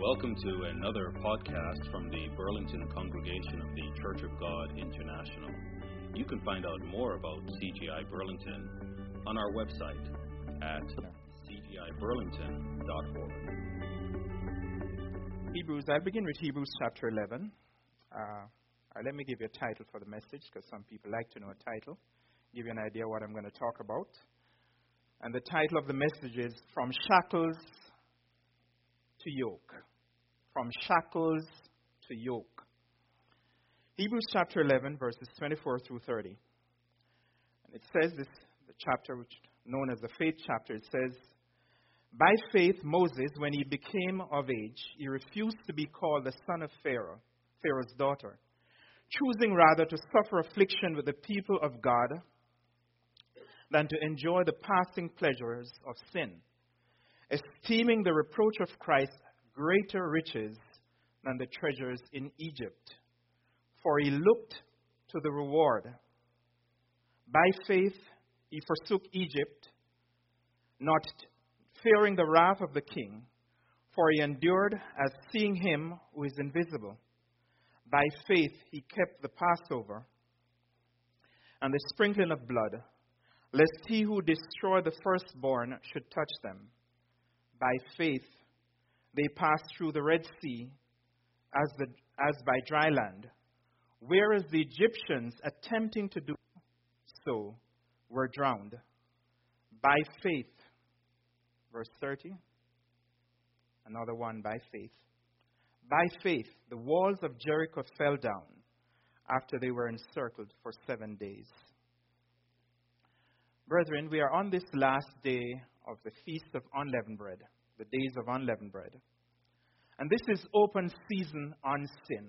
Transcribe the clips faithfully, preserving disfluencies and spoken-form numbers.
Welcome to another podcast from the Burlington Congregation of the Church of God International. You can find out more about C G I Burlington on our website at c g i burlington dot org. Hebrews, I'll begin with Hebrews chapter eleven. Uh, uh, let me give you a title for the message because some people like to know a title. Give you an idea what I'm going to talk about. And the title of the message is From Shackles to Yoke. From Shackles to Yoke. Hebrews chapter eleven, verses twenty-four through thirty. And it says this, the chapter which known as the faith chapter, it says, by faith Moses, when he became of age, he refused to be called the son of Pharaoh, Pharaoh's daughter, choosing rather to suffer affliction with the people of God than to enjoy the passing pleasures of sin, esteeming the reproach of Christ greater riches than the treasures in Egypt. For he looked to the reward. By faith he forsook Egypt, not fearing the wrath of the king, for he endured as seeing him who is invisible. By faith he kept the Passover and the sprinkling of blood, lest he who destroyed the firstborn should touch them. By faith they passed through the Red Sea as, the, as by dry land, whereas the Egyptians, attempting to do so, were drowned. By faith, verse thirty, another one, by faith. By faith, the walls of Jericho fell down after they were encircled for seven days. Brethren, we are on this last day of the Feast of Unleavened Bread, the days of unleavened bread. And this is open season on sin.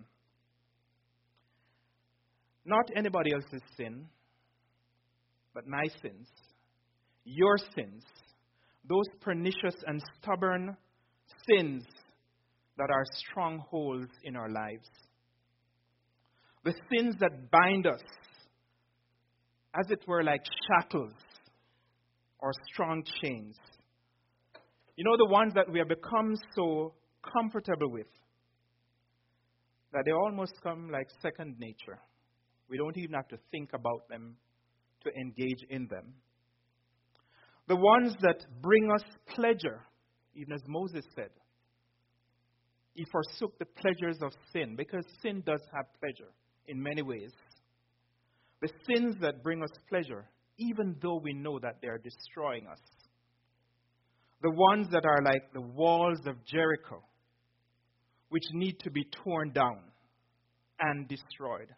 Not anybody else's sin, but my sins, your sins, those pernicious and stubborn sins that are strongholds in our lives. The sins that bind us, as it were, like shackles or strong chains. You know, the ones that we have become so comfortable with that they almost come like second nature. We don't even have to think about them to engage in them. The ones that bring us pleasure, even as Moses said. He forsook the pleasures of sin because sin does have pleasure in many ways. The sins that bring us pleasure, even though we know that they are destroying us. The ones that are like the walls of Jericho, which need to be torn down and destroyed.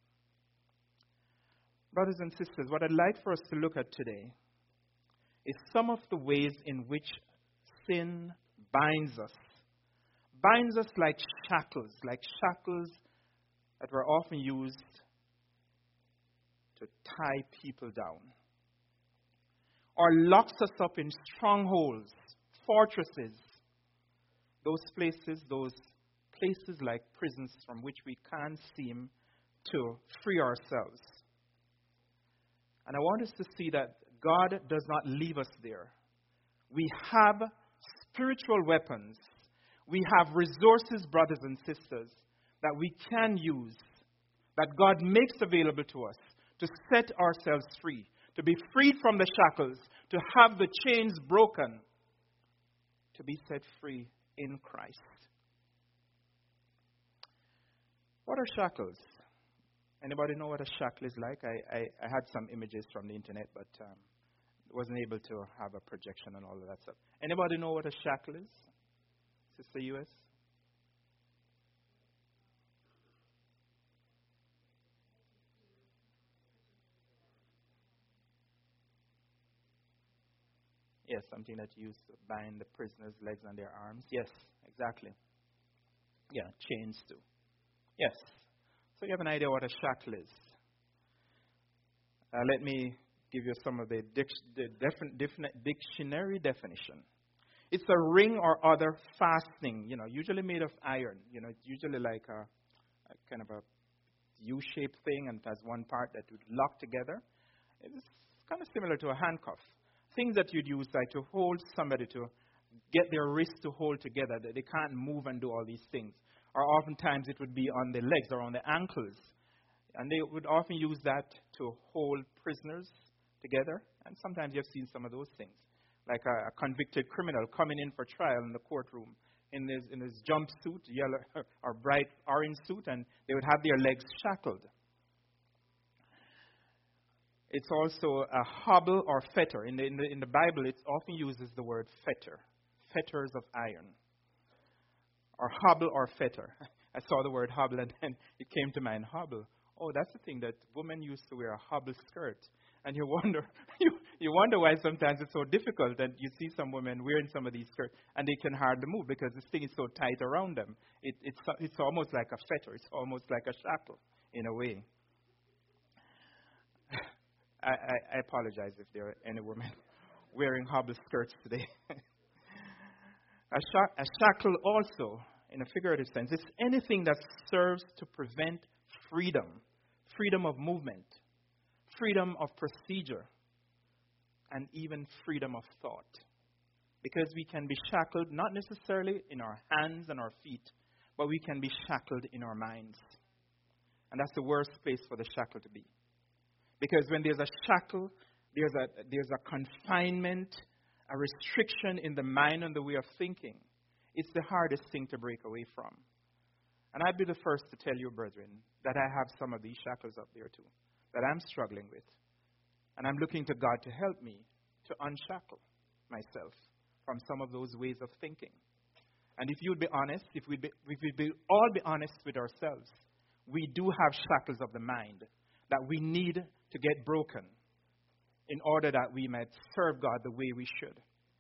Brothers and sisters, what I'd like for us to look at today is some of the ways in which sin binds us. Binds us like shackles, like shackles that were often used to tie people down. Or locks us up in strongholds, fortresses, those places, those places like prisons from which we can't seem to free ourselves. And I want us to see that God does not leave us there. We have spiritual weapons. We have resources, brothers and sisters, that we can use, that God makes available to us to set ourselves free, to be freed from the shackles, to have the chains broken, to be set free in Christ. What are shackles? Anybody know what a shackle is like? I, I, I had some images from the internet, but um, wasn't able to have a projection and all of that stuff. Anybody know what a shackle is? Sister U S? Yes, something that you use to bind the prisoner's legs and their arms. Yes, exactly. Yeah, chains too. Yes. So you have an idea what a shackle is. Uh, let me give you some of the, dic- the defin- defin- dictionary definition. It's a ring or other fastening, you know, usually made of iron. You know, it's usually like a, a kind of a U-shaped thing, and it has one part that would lock together. It's kind of similar to a handcuff. Things that you'd use like to hold somebody to get their wrists to hold together, that they can't move and do all these things. Or oftentimes it would be on the legs or on the ankles. And they would often use that to hold prisoners together. And sometimes you've seen some of those things. Like a, a convicted criminal coming in for trial in the courtroom in his, in his jumpsuit, yellow or bright orange suit, and they would have their legs shackled. It's also a hobble or fetter. In the, in the, in the Bible, it often uses the word fetter, fetters of iron. Or hobble or fetter. I saw the word hobble and then it came to mind, hobble. Oh, that's the thing that women used to wear, a hobble skirt. And you wonder, you, you wonder why sometimes it's so difficult that you see some women wearing some of these skirts and they can hardly move because this thing is so tight around them. It, it's, it's almost like a fetter. It's almost like a shackle in a way. I, I, I apologize if there are any women wearing hobble skirts today. a, sh- a shackle also, in a figurative sense, is anything that serves to prevent freedom, freedom of movement, freedom of procedure, and even freedom of thought. Because we can be shackled not necessarily in our hands and our feet, but we can be shackled in our minds. And that's the worst place for the shackle to be. Because when there's a shackle, there's a, there's a confinement, a restriction in the mind and the way of thinking. It's the hardest thing to break away from. And I'd be the first to tell you, brethren, that I have some of these shackles up there too, that I'm struggling with. And I'm looking to God to help me to unshackle myself from some of those ways of thinking. And if you'd be honest, if we'd, be, if we'd be, all be honest with ourselves, we do have shackles of the mind that we need to get broken in order that we might serve God the way we should.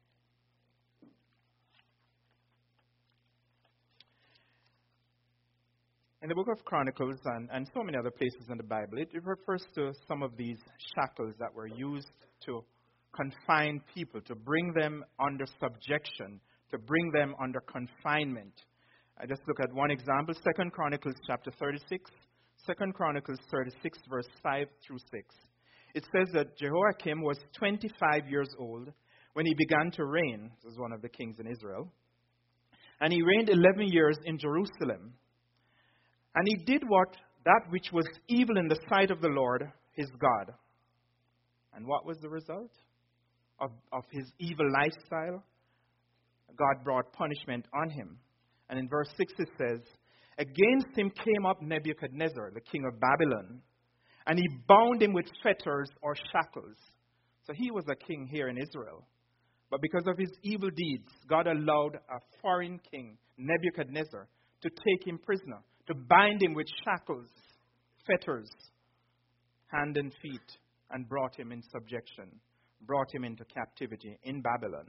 In the book of Chronicles and, and so many other places in the Bible, it, it refers to some of these shackles that were used to confine people, to bring them under subjection, to bring them under confinement. I just look at one example, Second Chronicles chapter thirty-six. Second Chronicles thirty-six, verse five through six. It says that Jehoiakim was twenty-five years old when he began to reign. This is one of the kings in Israel. And he reigned eleven years in Jerusalem. And he did what that which was evil in the sight of the Lord, his God. And what was the result of, of his evil lifestyle? God brought punishment on him. And in verse six it says, against him came up Nebuchadnezzar, the king of Babylon, and he bound him with fetters or shackles. So he was a king here in Israel. But because of his evil deeds, God allowed a foreign king, Nebuchadnezzar, to take him prisoner, to bind him with shackles, fetters, hand and feet, and brought him in subjection, brought him into captivity in Babylon.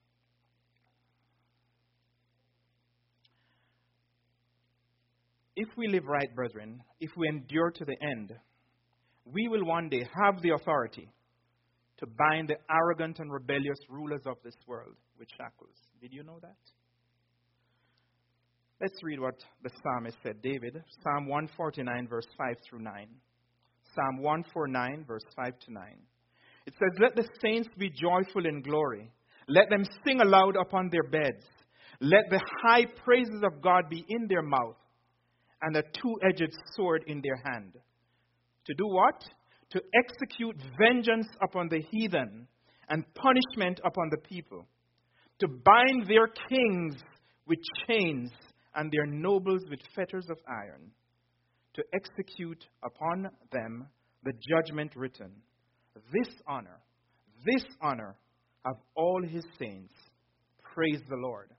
If we live right, brethren, if we endure to the end, we will one day have the authority to bind the arrogant and rebellious rulers of this world with shackles. Did you know that? Let's read what the psalmist said, David. Psalm one forty-nine, verse five through nine. Psalm one forty-nine, verse five to nine. It says, let the saints be joyful in glory. Let them sing aloud upon their beds. Let the high praises of God be in their mouth, and a two-edged sword in their hand. To do what? To execute vengeance upon the heathen and punishment upon the people. To bind their kings with chains and their nobles with fetters of iron. To execute upon them the judgment written. This honor, this honor of all his saints. Praise the Lord.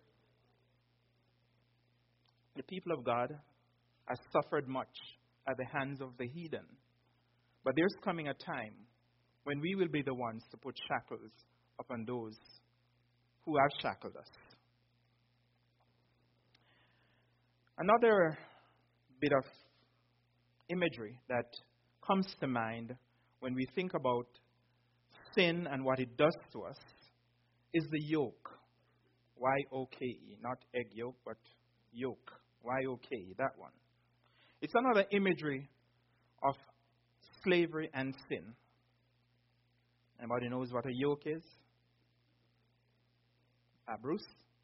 The people of God has suffered much at the hands of the heathen. But there's coming a time when we will be the ones to put shackles upon those who have shackled us. Another bit of imagery that comes to mind when we think about sin and what it does to us is the yoke. Y O K E, not egg yolk, but yoke. Y O K E, that one. It's another imagery of slavery and sin. Anybody knows what a yoke is? Uh, Bruce?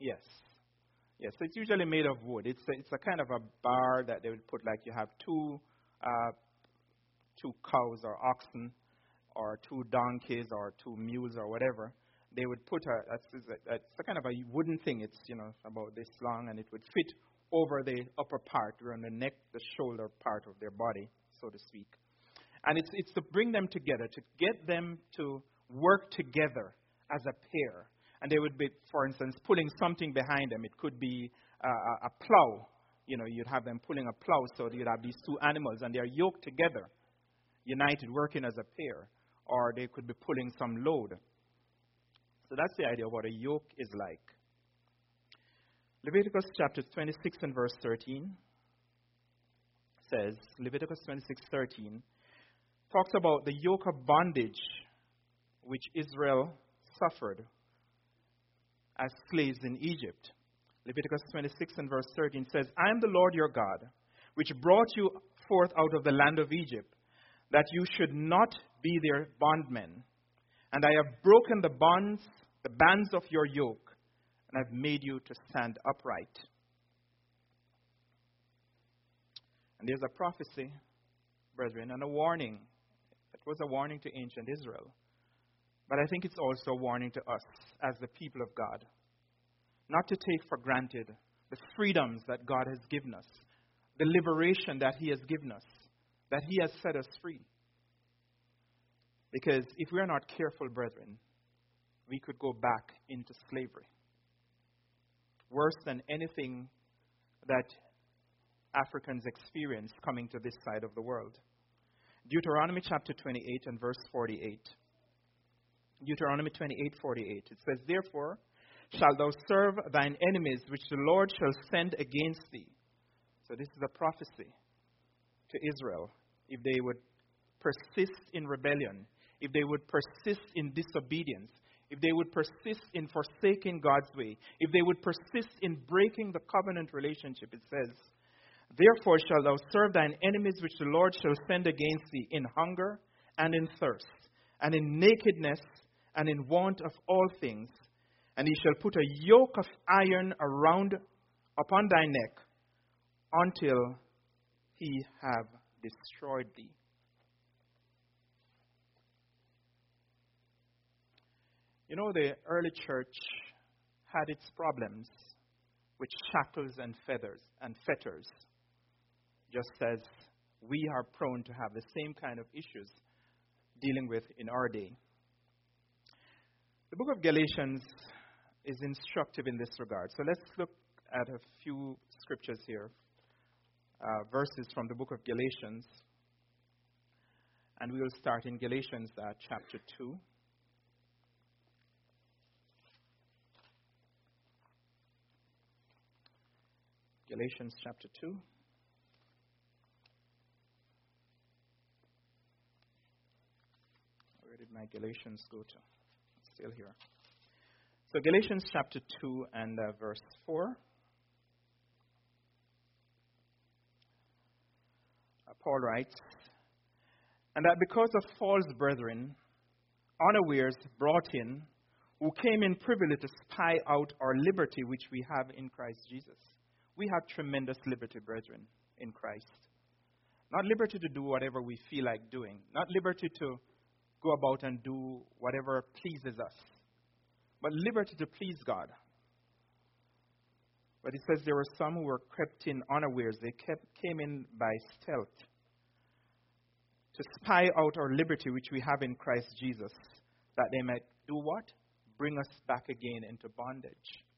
Yes. Yes, so it's usually made of wood. It's a, it's a kind of a bar that they would put, like you have two uh, two cows or oxen or two donkeys or two mules or whatever. They would put a, it's a, it's a kind of a wooden thing. It's, you know, about this long, and it would fit over the upper part, around the neck, the shoulder part of their body, so to speak. And it's, it's to bring them together, to get them to work together as a pair. And they would be, for instance, pulling something behind them. It could be uh, a plow. You know, you'd have them pulling a plow, so you'd have these two animals, and they're yoked together, united, working as a pair. Or they could be pulling some load. So that's the idea of what a yoke is like. Leviticus chapter twenty-six and verse thirteen says, Leviticus twenty-six thirteen talks about the yoke of bondage which Israel suffered as slaves in Egypt. Leviticus twenty-six and verse thirteen says, I am the Lord your God, which brought you forth out of the land of Egypt, that you should not be their bondmen. And I have broken the bonds, the bands of your yoke, and I've made you to stand upright. And there's a prophecy, brethren, and a warning. It was a warning to ancient Israel. But I think it's also a warning to us as the people of God. Not to take for granted the freedoms that God has given us, the liberation that He has given us, that He has set us free. Because if we are not careful, brethren, we could go back into slavery. Worse than anything that Africans experience coming to this side of the world. Deuteronomy chapter twenty-eight and verse forty-eight. Deuteronomy twenty-eight, forty-eight. It says, Therefore shalt thou serve thine enemies, which the Lord shall send against thee. So this is a prophecy to Israel. If they would persist in rebellion, if they would persist in disobedience, if they would persist in forsaking God's way, if they would persist in breaking the covenant relationship, it says, Therefore shalt thou serve thine enemies which the Lord shall send against thee in hunger and in thirst, and in nakedness and in want of all things. And he shall put a yoke of iron around upon thy neck until he have destroyed thee. You know, the early church had its problems with shackles and feathers and fetters, just as we are prone to have the same kind of issues dealing with in our day. The book of Galatians is instructive in this regard. So let's look at a few scriptures here, uh, verses from the book of Galatians. And we will start in Galatians uh, chapter two. Galatians chapter two. Where did my Galatians go to? It's still here. So Galatians chapter two and uh, verse four. Uh, Paul writes, And that because of false brethren, unawares brought in, who came in privily to spy out our liberty which we have in Christ Jesus. We have tremendous liberty, brethren, in Christ. Not liberty to do whatever we feel like doing. Not liberty to go about and do whatever pleases us. But liberty to please God. But it says there were some who were crept in unawares. They kept, came in by stealth to spy out our liberty which we have in Christ Jesus, that they might do what? Bring us back again into bondage.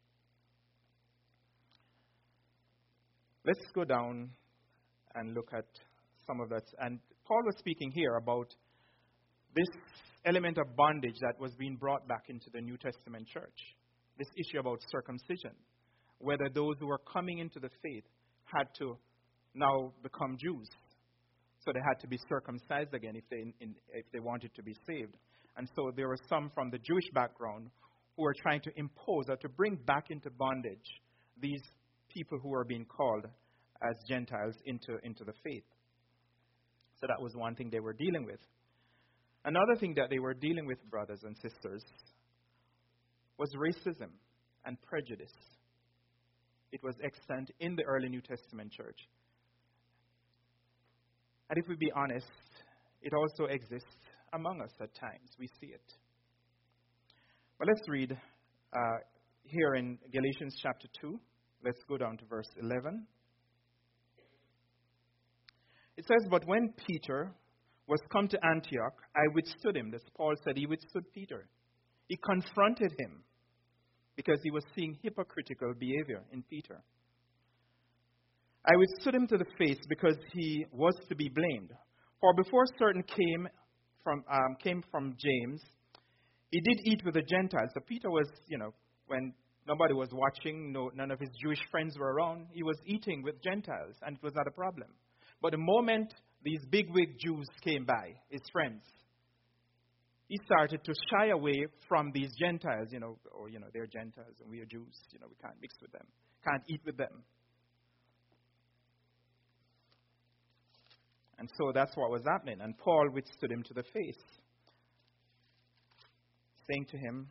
Let's go down and look at some of that. And Paul was speaking here about this element of bondage that was being brought back into the New Testament church. This issue about circumcision. Whether those who were coming into the faith had to now become Jews. So they had to be circumcised again if they, in, if they wanted to be saved. And so there were some from the Jewish background who were trying to impose or to bring back into bondage these people who were being called as Gentiles into, into the faith. So that was one thing they were dealing with. Another thing that they were dealing with, brothers and sisters, was racism and prejudice. It was extant in the early New Testament church. And if we be honest, it also exists among us at times. We see it. But let's read uh, here in Galatians chapter two. Let's go down to verse eleven. It says, "But when Peter was come to Antioch, I withstood him." This Paul said he withstood Peter. He confronted him because he was seeing hypocritical behavior in Peter. "I withstood him to the face because he was to be blamed. For before certain came from um, came from James, he did eat with the Gentiles." So Peter was, you know, when nobody was watching, no, none of his Jewish friends were around, he was eating with Gentiles, and it was not a problem. But the moment these bigwig Jews came by, his friends, he started to shy away from these Gentiles, you know, or, you know, they're Gentiles and we are Jews, you know, we can't mix with them, can't eat with them. And so that's what was happening. And Paul withstood him to the face, saying to him,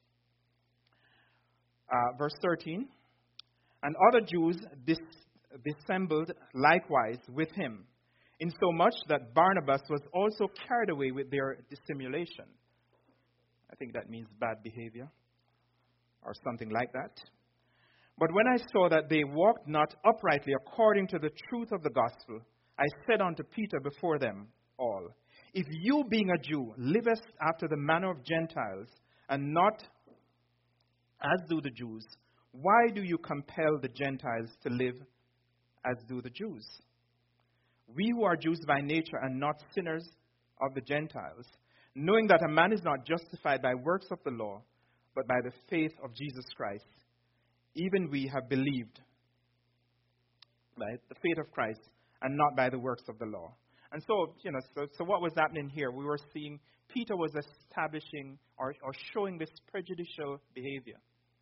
uh, verse thirteen, "And other Jews dis- dissembled likewise with him, insomuch that Barnabas was also carried away with their dissimulation." I think that means bad behavior or something like that. "But when I saw that they walked not uprightly according to the truth of the gospel, I said unto Peter before them all, If you, being a Jew, livest after the manner of Gentiles, and not as do the Jews, why do you compel the Gentiles to live as do the Jews? We who are Jews by nature and not sinners of the Gentiles, knowing that a man is not justified by works of the law, but by the faith of Jesus Christ, even we have believed by the faith of Christ, and not by the works of the law." And so, you know, so, so what was happening here? We were seeing Peter was establishing or, or showing this prejudicial behavior.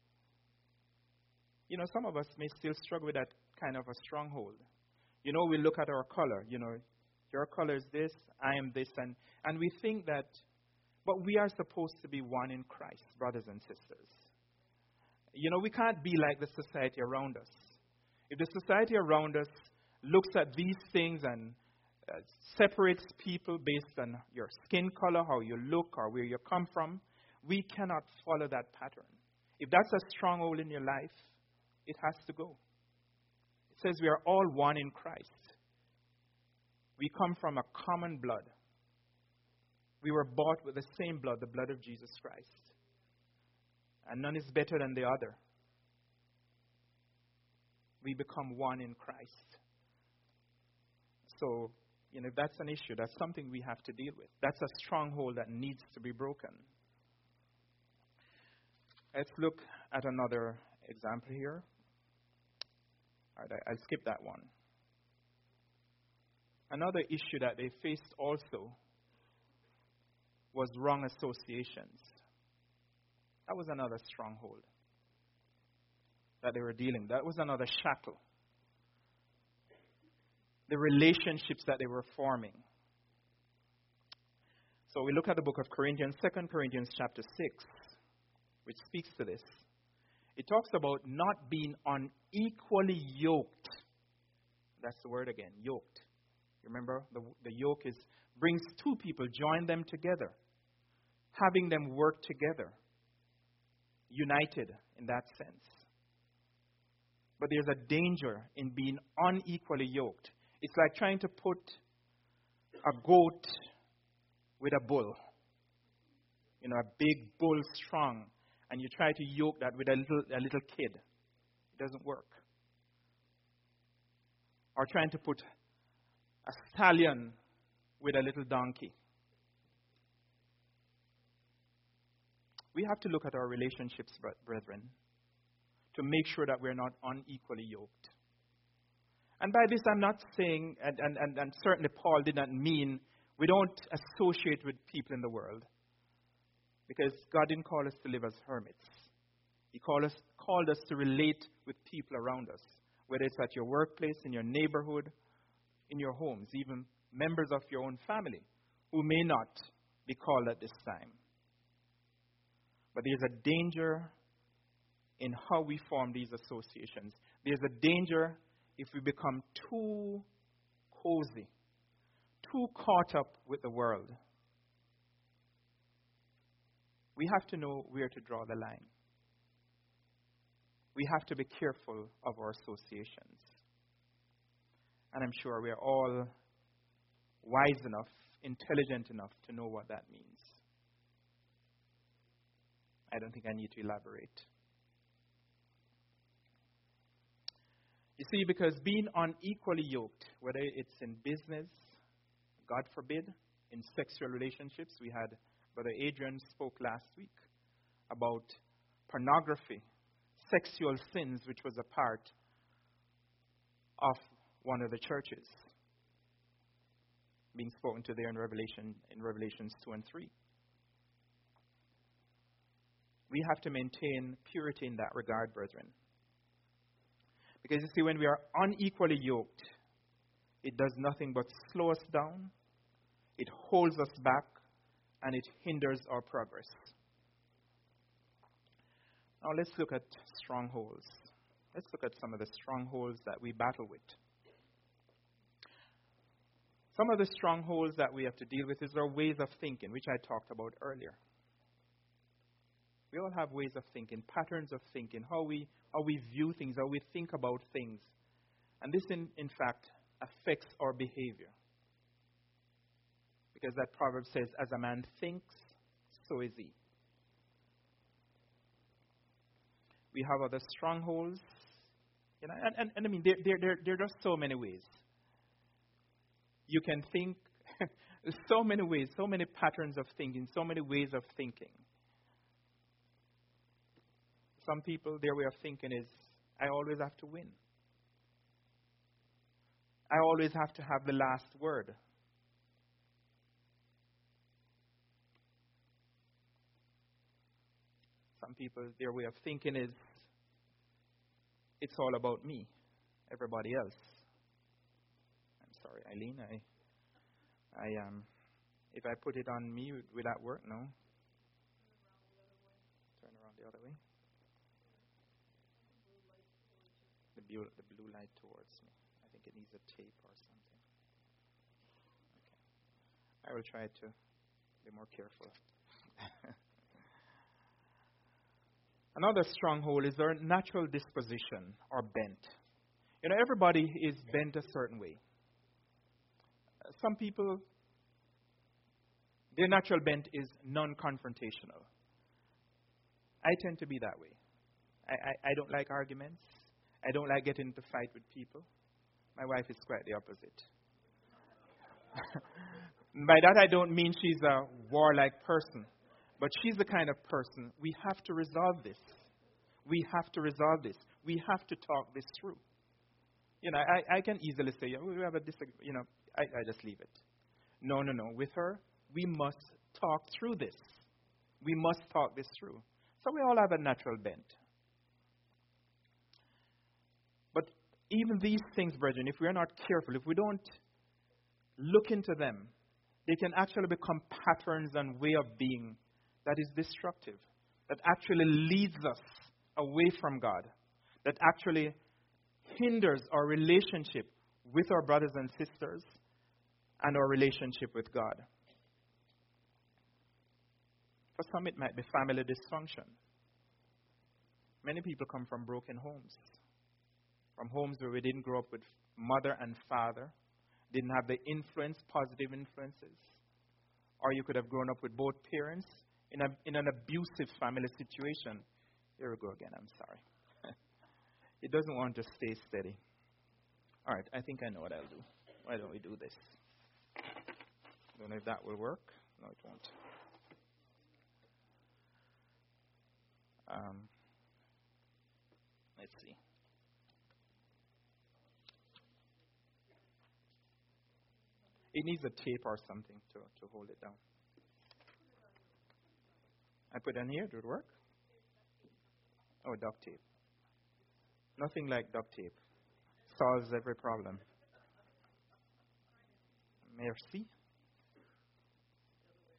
You know, some of us may still struggle with that kind of a stronghold. You know, we look at our color. You know, your color is this, I am this, and, and we think that, but we are supposed to be one in Christ, brothers and sisters. You know, we can't be like the society around us. If the society around us looks at these things and uh, separates people based on your skin color, how you look, or where you come from, we cannot follow that pattern. If that's a stronghold in your life, it has to go. It says we are all one in Christ. We come from a common blood. We were bought with the same blood, the blood of Jesus Christ. And none is better than the other. We become one in Christ. So, you know, if that's an issue, that's something we have to deal with. That's a stronghold that needs to be broken. Let's look at another example here. All right, I'll skip that one. Another issue that they faced also was wrong associations. That was another stronghold that they were dealing with. That was another shackle. The relationships that they were forming. So we look at the book of Corinthians, Second Corinthians chapter six, which speaks to this. It talks about not being unequally yoked. That's the word again, yoked. You remember, the, the yoke is brings two people, join them together, having them work together, united in that sense. But there's a danger in being unequally yoked. It's like trying to put a goat with a bull. You know, a big bull strong, and you try to yoke that with a little a little kid. It doesn't work. Or trying to put a stallion with a little donkey. We have to look at our relationships, brethren, to make sure that we're not unequally yoked. And by this, I'm not saying, and, and, and, and certainly Paul did not mean, we don't associate with people in the world. Because God didn't call us to live as hermits. He called us, called us to relate with people around us, whether it's at your workplace, in your neighborhood, in your homes, even members of your own family who may not be called at this time. But there's a danger in how we form these associations. There's a danger if we become too cozy, too caught up with the world. We have to know where to draw the line. We have to be careful of our associations. And I'm sure we're all wise enough, intelligent enough to know what that means. I don't think I need to elaborate. You see, because being unequally yoked, whether it's in business, God forbid, in sexual relationships, we had Brother Adrian spoke last week about pornography, sexual sins, which was a part of one of the churches being spoken to there in Revelation, in Revelations two and three. We have to maintain purity in that regard, brethren. Because you see, when we are unequally yoked, it does nothing but slow us down, it holds us back, and it hinders our progress. Now let's look at strongholds. Let's look at some of the strongholds that we battle with. Some of the strongholds that we have to deal with is our ways of thinking, which I talked about earlier. We all have ways of thinking, patterns of thinking, how we how we view things, how we think about things. And this, in, in fact, affects our behavior. Because that proverb says, as a man thinks, so is he. We have other strongholds. You know, and, and, and I mean, there, there, there, there are just so many ways. You can think so many ways, so many patterns of thinking, so many ways of thinking. Some people, their way of thinking is, I always have to win. I always have to have the last word. Some people, their way of thinking is, it's all about me, everybody else. I'm sorry, Eileen, I, I, um, if I put it on me, will that work? No? Turn around the other way. The blue, the blue light towards me. I think it needs a tape or something. Okay. I will try to be more careful. Another stronghold is our natural disposition or bent. You know, everybody is bent a certain way. Uh, some people, their natural bent is non-confrontational. I tend to be that way. I, I, I don't like arguments. I don't like getting into fight with people. My wife is quite the opposite. By that I don't mean she's a warlike person. But she's the kind of person, we have to resolve this. We have to resolve this. We have to talk this through. You know, I, I can easily say, yeah, we have a disagreement. You know, I, I just leave it. No, no, no. With her, we must talk through this. We must talk this through. So we all have a natural bent. But even these things, brethren, if we are not careful, if we don't look into them, they can actually become patterns and way of being that is destructive, that actually leads us away from God, that actually hinders our relationship with our brothers and sisters and our relationship with God. For some, it might be family dysfunction. Many people come from broken homes, from homes where we didn't grow up with mother and father, didn't have the influence, positive influences. Or you could have grown up with both parents in, a, in an abusive family situation. Here we go again, I'm sorry. It doesn't want to stay steady. All right, I think I know what I'll do. Why don't we do this? Don't know if that will work. No, it won't. Um, let's see. It needs a tape or something to, to hold it down. I put it on here. Did it work? Oh, duct tape. Nothing like duct tape. Solves every problem. Merci.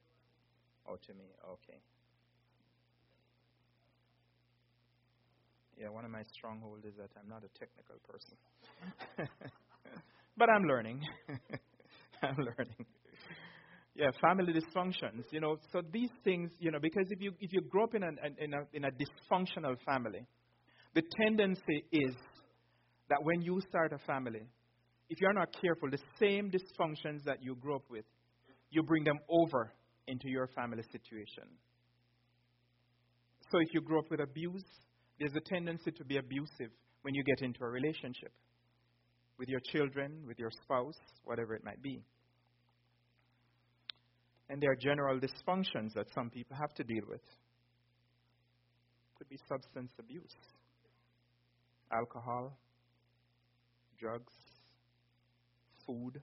Oh, to me. Okay. Yeah, one of my strongholds is that I'm not a technical person. But I'm learning. I'm learning. Yeah, family dysfunctions. You know, so these things, you know, because if you if you grow up in a in a in a dysfunctional family, the tendency is that when you start a family, if you're not careful, the same dysfunctions that you grew up with, you bring them over into your family situation. So if you grow up with abuse, there's a tendency to be abusive when you get into a relationship with your children, with your spouse, whatever it might be. And there are general dysfunctions that some people have to deal with. Could be substance abuse, alcohol, drugs, food,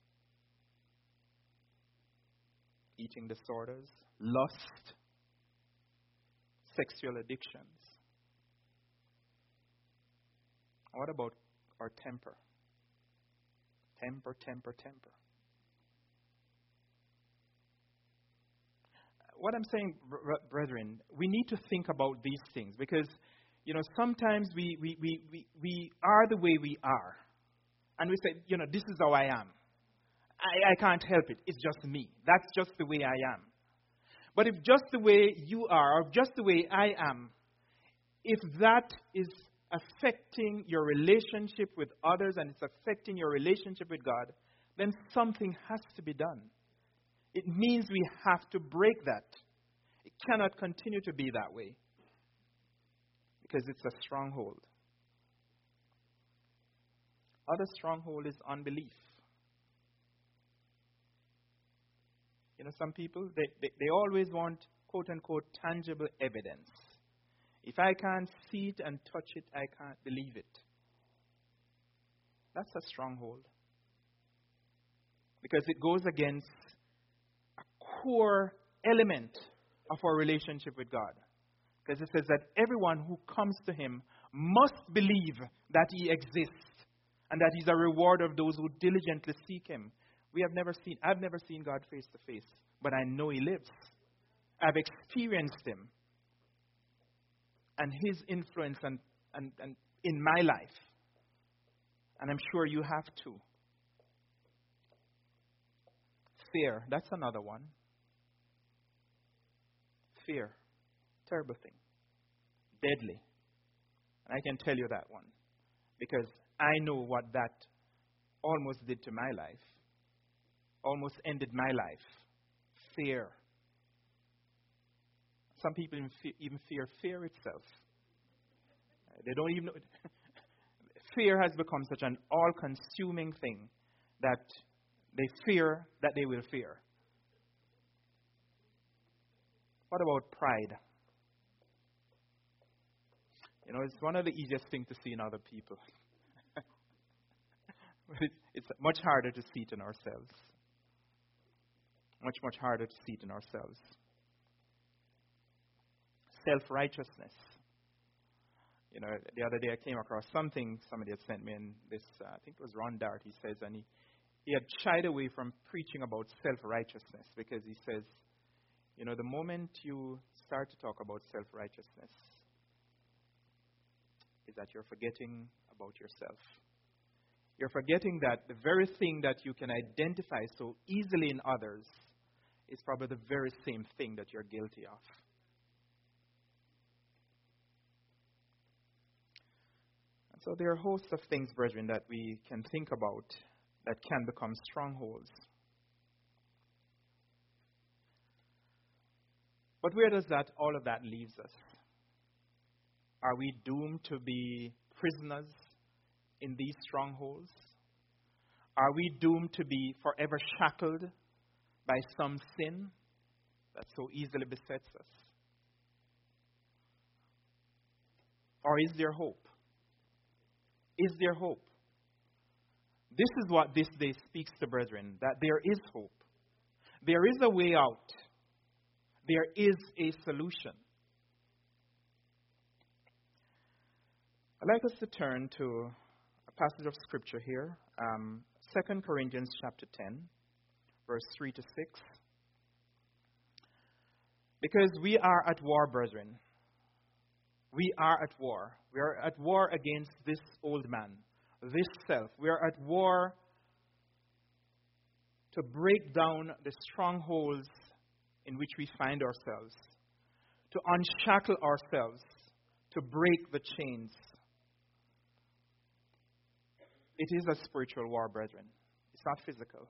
eating disorders, lust, sexual addictions. What about our temper? Temper, temper, temper. What I'm saying, brethren, we need to think about these things because, you know, sometimes we, we, we, we, we are the way we are. And we say, you know, this is how I am. I, I can't help it. It's just me. That's just the way I am. But if just the way you are, or just the way I am, if that is affecting your relationship with others and it's affecting your relationship with God, then something has to be done. It means we have to break that. It cannot continue to be that way because it's a stronghold. Other stronghold is unbelief. You know, some people, they, they, they always want, quote unquote, tangible evidence. If I can't see it and touch it, I can't believe it. That's a stronghold. Because it goes against a core element of our relationship with God. Because it says that everyone who comes to Him must believe that He exists and that He's a rewarder of those who diligently seek Him. We have never seen, I've never seen God face to face, but I know He lives. I've experienced Him and His influence and, and, and in my life. And I'm sure you have too. Fear, that's another one. Fear, terrible thing, deadly. And I can tell you that one because I know what that almost did to my life, almost ended my life. Fear. Some people even fear, even fear fear itself. They don't even know. Fear has become such an all-consuming thing that they fear that they will fear. What about pride? You know, it's one of the easiest things to see in other people. But it's much harder to see it in ourselves. Much, much harder to see it in ourselves. Self-righteousness. You know, the other day I came across something somebody had sent me, and this, uh, I think it was Ron Dart, he says, and he, he had shied away from preaching about self-righteousness because he says, you know, the moment you start to talk about self-righteousness is that you're forgetting about yourself. You're forgetting that the very thing that you can identify so easily in others is probably the very same thing that you're guilty of. And so there are hosts of things, brethren, that we can think about that can become strongholds. But where does that, all of that leaves us? Are we doomed to be prisoners in these strongholds? Are we doomed to be forever shackled by some sin that so easily besets us? Or is there hope? Is there hope? This is what this day speaks to, brethren, that there is hope. There is a way out. There is a solution. I'd like us to turn to a passage of Scripture here, um, Second Corinthians chapter ten, verse three to six. Because we are at war, brethren. We are at war. We are at war against this old man, this self. We are at war to break down the strongholds in which we find ourselves, to unshackle ourselves, to break the chains. It is a spiritual war, brethren. It's not physical.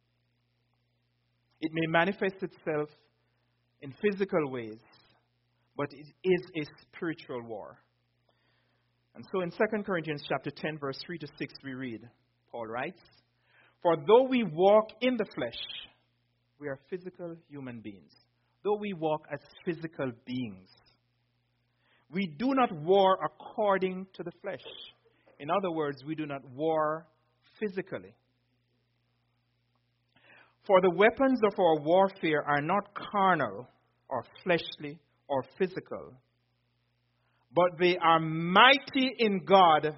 It may manifest itself in physical ways, but it is a spiritual war. And so in Second Corinthians chapter ten, verse three to six, we read, Paul writes, "For though we walk in the flesh," we are physical human beings. Though we walk as physical beings, we do not war according to the flesh. In other words, we do not war physically. For the weapons of our warfare are not carnal or fleshly or physical, but they are mighty in God.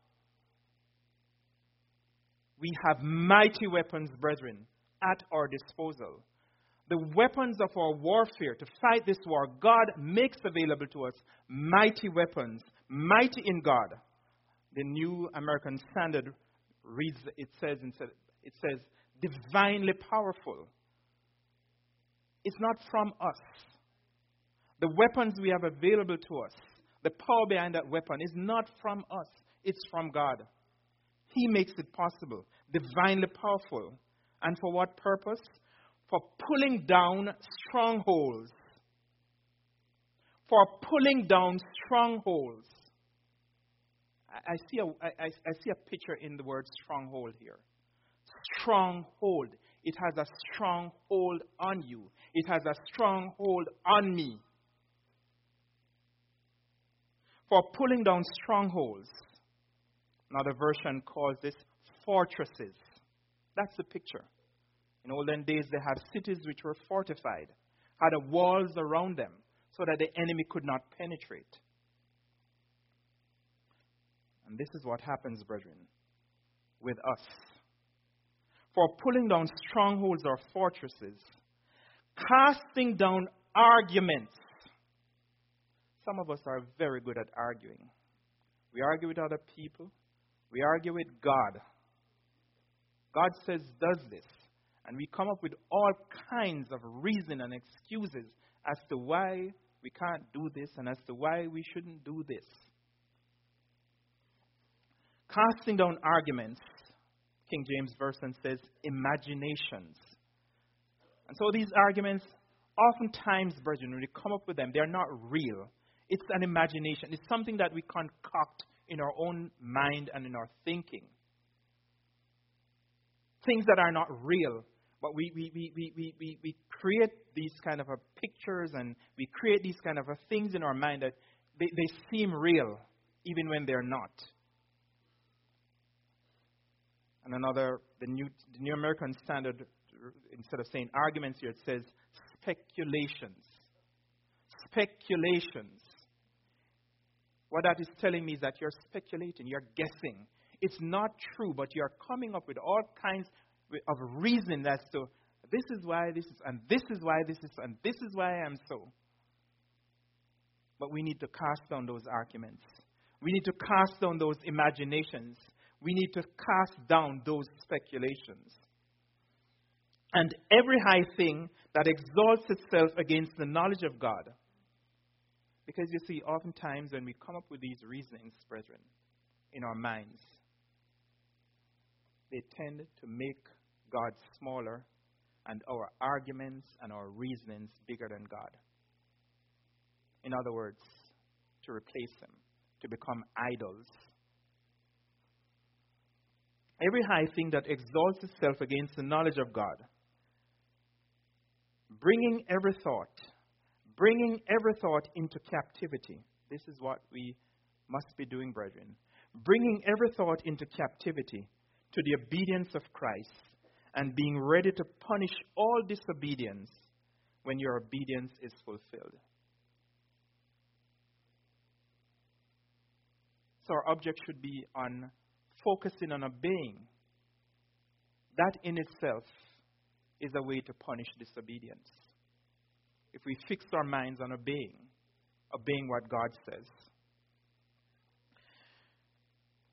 We have mighty weapons, brethren, at our disposal. The weapons of our warfare to fight this war, God makes available to us mighty weapons, mighty in God. The New American Standard reads, it says, it says, divinely powerful. It's not from us. The weapons we have available to us, the power behind that weapon is not from us. It's from God. He makes it possible. Divinely powerful. And for what purpose? For pulling down strongholds. For pulling down strongholds. I, I, see a, I, I see a picture in the word stronghold here. Stronghold. It has a strong hold on you. It has a strong hold on me. For pulling down strongholds. Another version calls this fortresses. That's the picture. In olden days, they had cities which were fortified, had walls around them so that the enemy could not penetrate. And this is what happens, brethren, with us. For pulling down strongholds or fortresses, casting down arguments. Some of us are very good at arguing. We argue with other people. We argue with God. God says, does this. And we come up with all kinds of reason and excuses as to why we can't do this and as to why we shouldn't do this. Casting down arguments, King James Version says, imaginations. And so these arguments, oftentimes, brethren, when we come up with them, they're not real. It's an imagination. It's something that we concoct in our own mind and in our thinking. Things that are not real. But we, we, we, we, we, we, we create these kind of a pictures and we create these kind of a things in our mind that they, they seem real even when they're not. And another, the New, the New American Standard, instead of saying arguments here, it says speculations. Speculations. What that is telling me is that you're speculating, you're guessing. It's not true, but you're coming up with all kinds of reason as to this is why this is, and this is why this is, and this is why I am so. But we need to cast down those arguments. We need to cast down those imaginations. We need to cast down those speculations. And every high thing that exalts itself against the knowledge of God. Because you see, oftentimes when we come up with these reasonings, brethren, in our minds, they tend to make God smaller and our arguments and our reasonings bigger than God. In other words, to replace Him, to become idols. Every high thing that exalts itself against the knowledge of God, bringing every thought, bringing every thought into captivity. This is what we must be doing, brethren. Bringing every thought into captivity to the obedience of Christ and being ready to punish all disobedience when your obedience is fulfilled. So our object should be on focusing on obeying. That in itself is a way to punish disobedience. If we fix our minds on obeying, obeying what God says,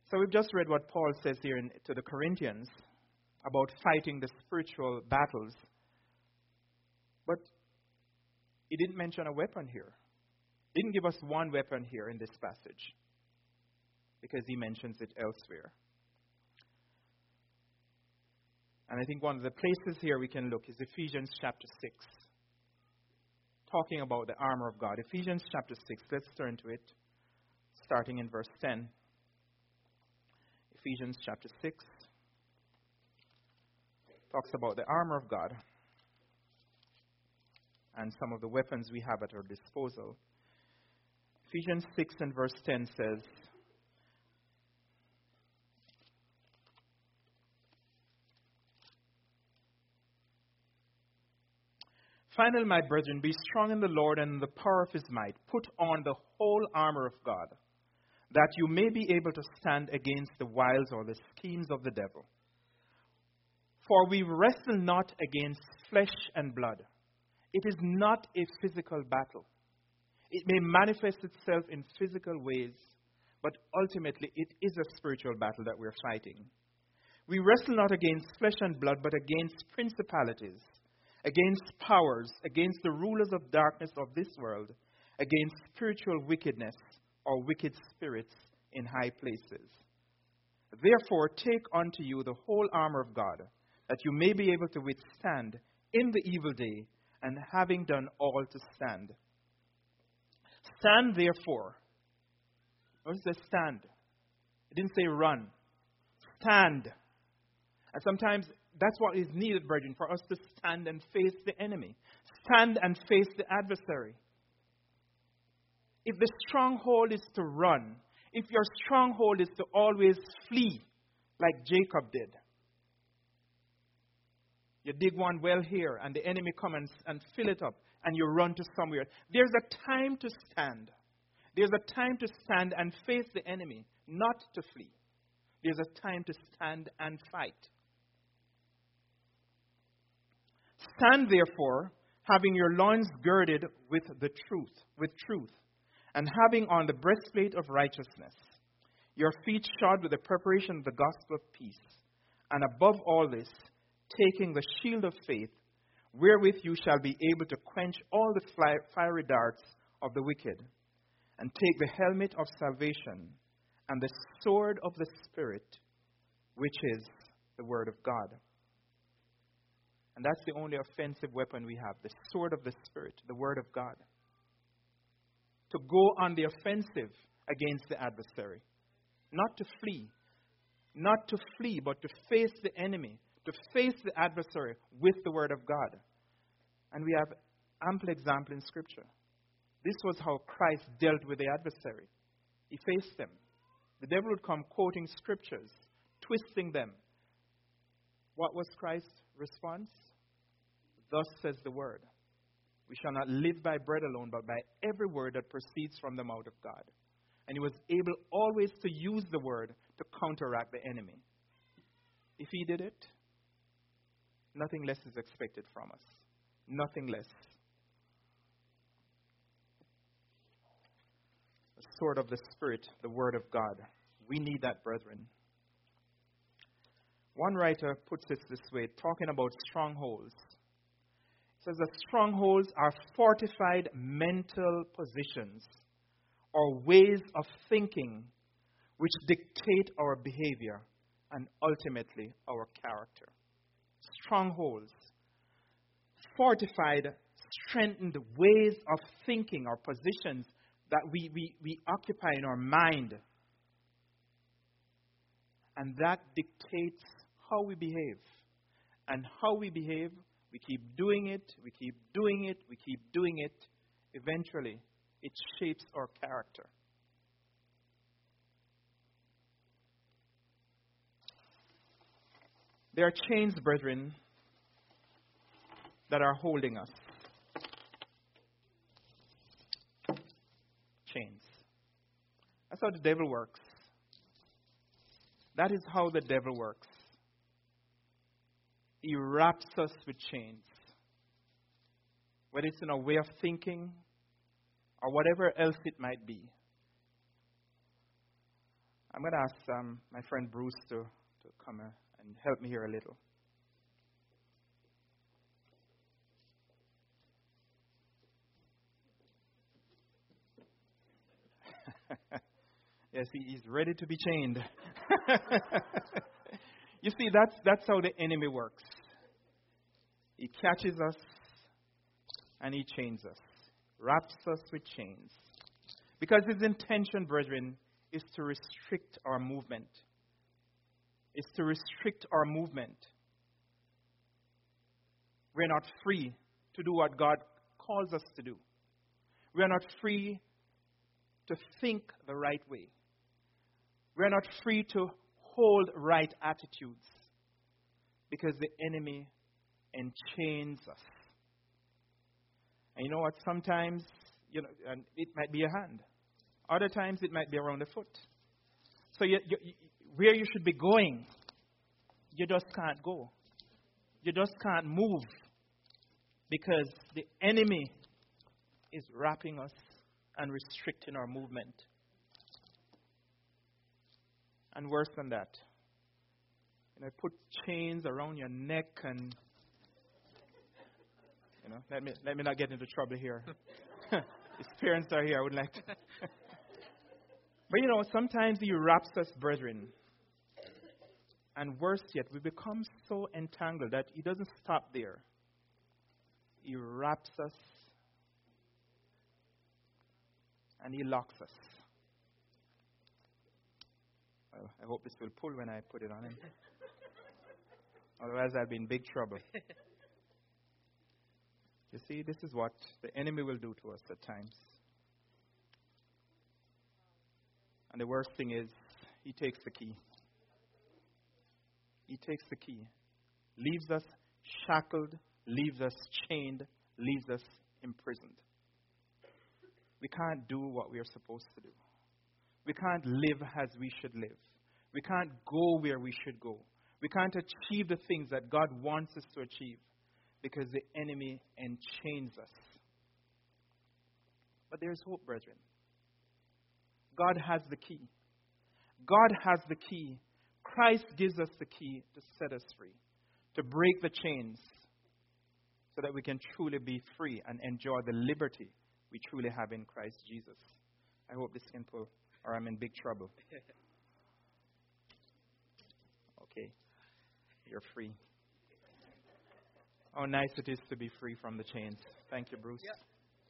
So we've just read what Paul says here in, to the Corinthians about fighting the spiritual battles. But he didn't mention a weapon here. He didn't give us one weapon here in this passage, because he mentions it elsewhere. And I think one of the places here we can look is Ephesians chapter six, talking about the armor of God. Ephesians chapter six, let's turn to it, starting in verse ten. Ephesians chapter six talks about the armor of God and some of the weapons we have at our disposal. Ephesians six and verse ten says, "Finally, my brethren, be strong in the Lord and in the power of his might. Put on the whole armor of God, that you may be able to stand against the wiles or the schemes of the devil. For we wrestle not against flesh and blood." It is not a physical battle. It may manifest itself in physical ways, but ultimately it is a spiritual battle that we're fighting. "We wrestle not against flesh and blood, but against principalities, against powers, against the rulers of darkness of this world, against spiritual wickedness or wicked spirits in high places. Therefore, take unto you the whole armor of God, that you may be able to withstand in the evil day, and having done all to stand. Stand therefore." What does it stand? It didn't say run. Stand. And sometimes that's what is needed, brethren, for us to stand and face the enemy. Stand and face the adversary. If the stronghold is to run, if your stronghold is to always flee, like Jacob did, you dig one well here, and the enemy comes and, and fill it up, and you run to somewhere. There's a time to stand. There's a time to stand and face the enemy, not to flee. There's a time to stand and fight. "Stand therefore, having your loins girded with the truth, with truth, and having on the breastplate of righteousness, your feet shod with the preparation of the gospel of peace, and above all this, taking the shield of faith, wherewith you shall be able to quench all the fly, fiery darts of the wicked, and take the helmet of salvation and the sword of the Spirit, which is the word of God." And that's the only offensive weapon we have, the sword of the Spirit, the word of God. To go on the offensive against the adversary. Not to flee. Not to flee, but to face the enemy. To face the adversary with the word of God. And we have ample example in Scripture. This was how Christ dealt with the adversary. He faced them. The devil would come quoting Scriptures, twisting them. What was Christ's response? "Thus says the word. We shall not live by bread alone, but by every word that proceeds from the mouth of God." And he was able always to use the word to counteract the enemy. If he did it, nothing less is expected from us. Nothing less. The sword of the Spirit, the word of God. We need that, brethren. One writer puts it this way, talking about strongholds. He says that strongholds are fortified mental positions or ways of thinking which dictate our behavior and ultimately our character. Strongholds, fortified, strengthened ways of thinking or positions that we, we, we occupy in our mind. And that dictates how we behave. And how we behave, we keep doing it, we keep doing it, we keep doing it. Eventually, it shapes our character. There are chains, brethren, that are holding us. Chains. That's how the devil works. That is how the devil works. He wraps us with chains. Whether it's in our way of thinking, or whatever else it might be. I'm going to ask um, my friend Bruce to, to come uh, and help me here a little. Yes, he, he's ready to be chained. You see, that's, that's how the enemy works. He catches us and he chains us, wraps us with chains. Because his intention, brethren, is to restrict our movement. Is to restrict our movement. We're not free to do what God calls us to do. We are not free to think the right way. We are not free to hold right attitudes because the enemy enchains us. And you know what? Sometimes, you know, and it might be a hand. Other times, it might be around the foot. So you, you, you, where you should be going, you just can't go. You just can't move because the enemy is wrapping us and restricting our movement. And worse than that, you know, put chains around your neck and, you know, let me let me not get into trouble here. His parents are here. I would like to. But you know, sometimes he wraps us, brethren. And worse yet, we become so entangled that he doesn't stop there. He wraps us and he locks us. Well, I hope this will pull when I put it on him. Otherwise, I'll be in big trouble. You see, this is what the enemy will do to us at times. And the worst thing is, he takes the key. He takes the key. Leaves us shackled, leaves us chained, leaves us imprisoned. We can't do what we are supposed to do. We can't live as we should live. We can't go where we should go. We can't achieve the things that God wants us to achieve because the enemy enchains us. But there's hope, brethren. God has the key. God has the key. Christ gives us the key to set us free, to break the chains so that we can truly be free and enjoy the liberty we truly have in Christ Jesus. I hope this can pull, or I'm in big trouble. Okay, you're free. How nice it is to be free from the chains. Thank you, Bruce. Yeah.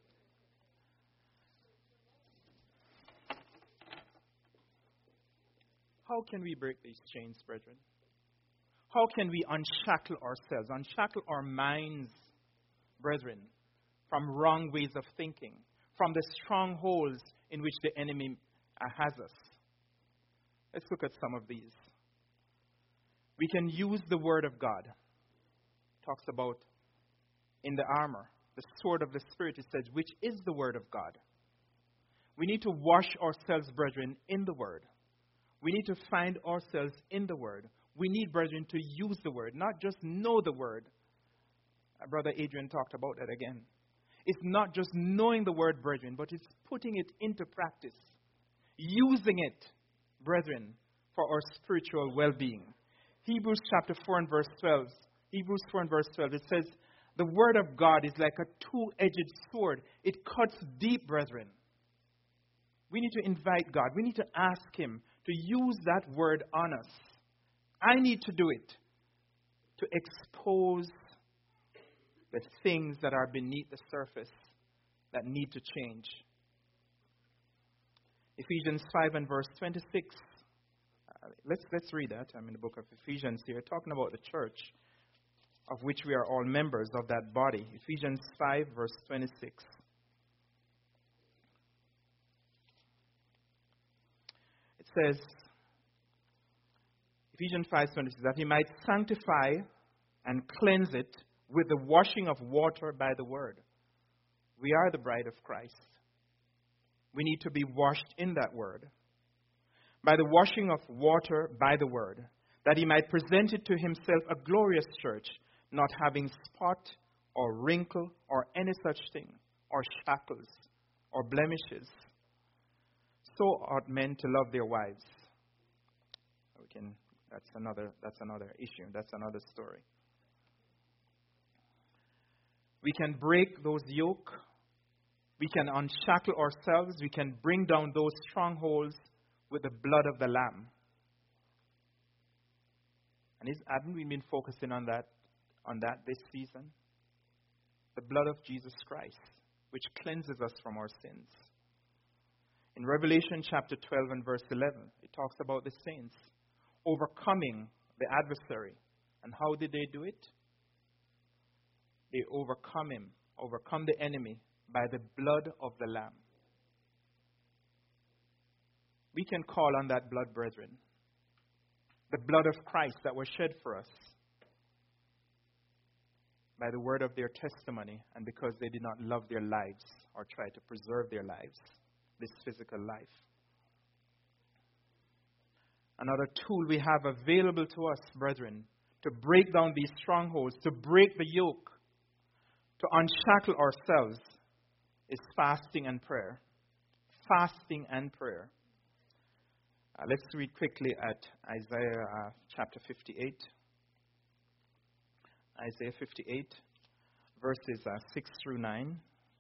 How can we break these chains, brethren? How can we unshackle ourselves, unshackle our minds, brethren, from wrong ways of thinking, from the strongholds in which the enemy has us? Let's look at some of these. We can use the Word of God. It talks about in the armor, the sword of the Spirit, it says, which is the Word of God. We need to wash ourselves, brethren, in the Word. We need to find ourselves in the Word. We need, brethren, to use the Word, not just know the Word. Uh, Brother Adrian talked about that again. It's not just knowing the Word, brethren, but it's putting it into practice. Using it, brethren, for our spiritual well-being. Hebrews chapter four and verse twelve. Hebrews four and verse twelve, it says, the Word of God is like a two-edged sword. It cuts deep, brethren. We need to invite God. We need to ask Him to use that Word on us. I need to do it to expose the things that are beneath the surface that need to change. Ephesians five and verse twenty-six. Uh, let's, let's read that. I'm in the book of Ephesians here, talking about the church of which we are all members of that body. Ephesians five verse twenty-six. It says, Ephesians five twenty-six, that He might sanctify and cleanse it with the washing of water by the Word. We are the bride of Christ. We need to be washed in that Word. By the washing of water by the Word, that He might present it to Himself a glorious church, not having spot or wrinkle or any such thing, or shackles or blemishes. So ought men to love their wives, can, that's another, that's another issue. That's another story. We can break those yoke. We can unshackle ourselves. We can bring down those strongholds with the blood of the Lamb. And is, haven't we been focusing on that, on that this season? The blood of Jesus Christ, which cleanses us from our sins. In Revelation chapter twelve and verse eleven, it talks about the saints overcoming the adversary. And how did they do it? They overcome him, overcome the enemy by the blood of the Lamb. We can call on that blood, brethren. The blood of Christ that was shed for us by the word of their testimony and because they did not love their lives or try to preserve their lives, this physical life. Another tool we have available to us, brethren, to break down these strongholds, to break the yoke, to unshackle ourselves, is fasting and prayer. Fasting and prayer. Uh, let's read quickly at Isaiah uh, chapter fifty-eight. Isaiah fifty-eight, verses uh, six through nine.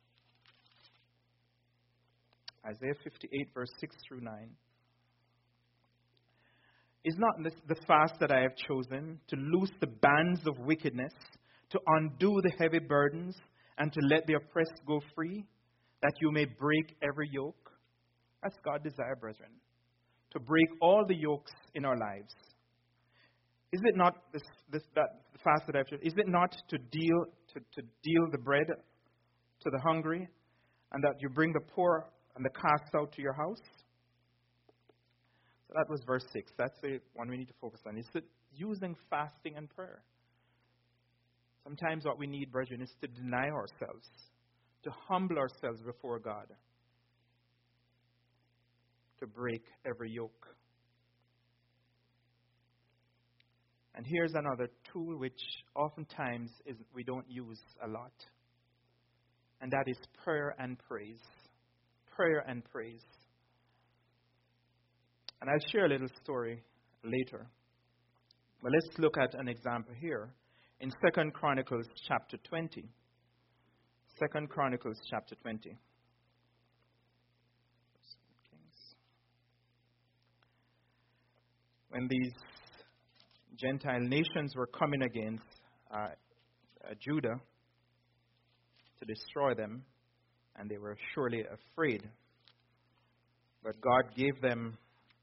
Isaiah fifty-eight, verse six through nine. Is not this the fast that I have chosen, to loose the bands of wickedness, to undo the heavy burdens, and to let the oppressed go free, that you may break every yoke? That's God's desire, brethren, to break all the yokes in our lives. Is it not this, this that the fast that I've chosen? Is it not to deal to, to deal the bread to the hungry, and that you bring the poor and the cast out to your house? So that was verse six. That's the one we need to focus on. Is it using fasting and prayer? Sometimes what we need, brethren, is to deny ourselves, to humble ourselves before God, to break every yoke. And here's another tool which oftentimes is we don't use a lot, and that is prayer and praise. Prayer and praise. And I'll share a little story later. But let's look at an example here in Second Chronicles chapter twenty. Second Chronicles chapter twenty. When these Gentile nations were coming against uh, uh, Judah to destroy them, and they were surely afraid. But God gave them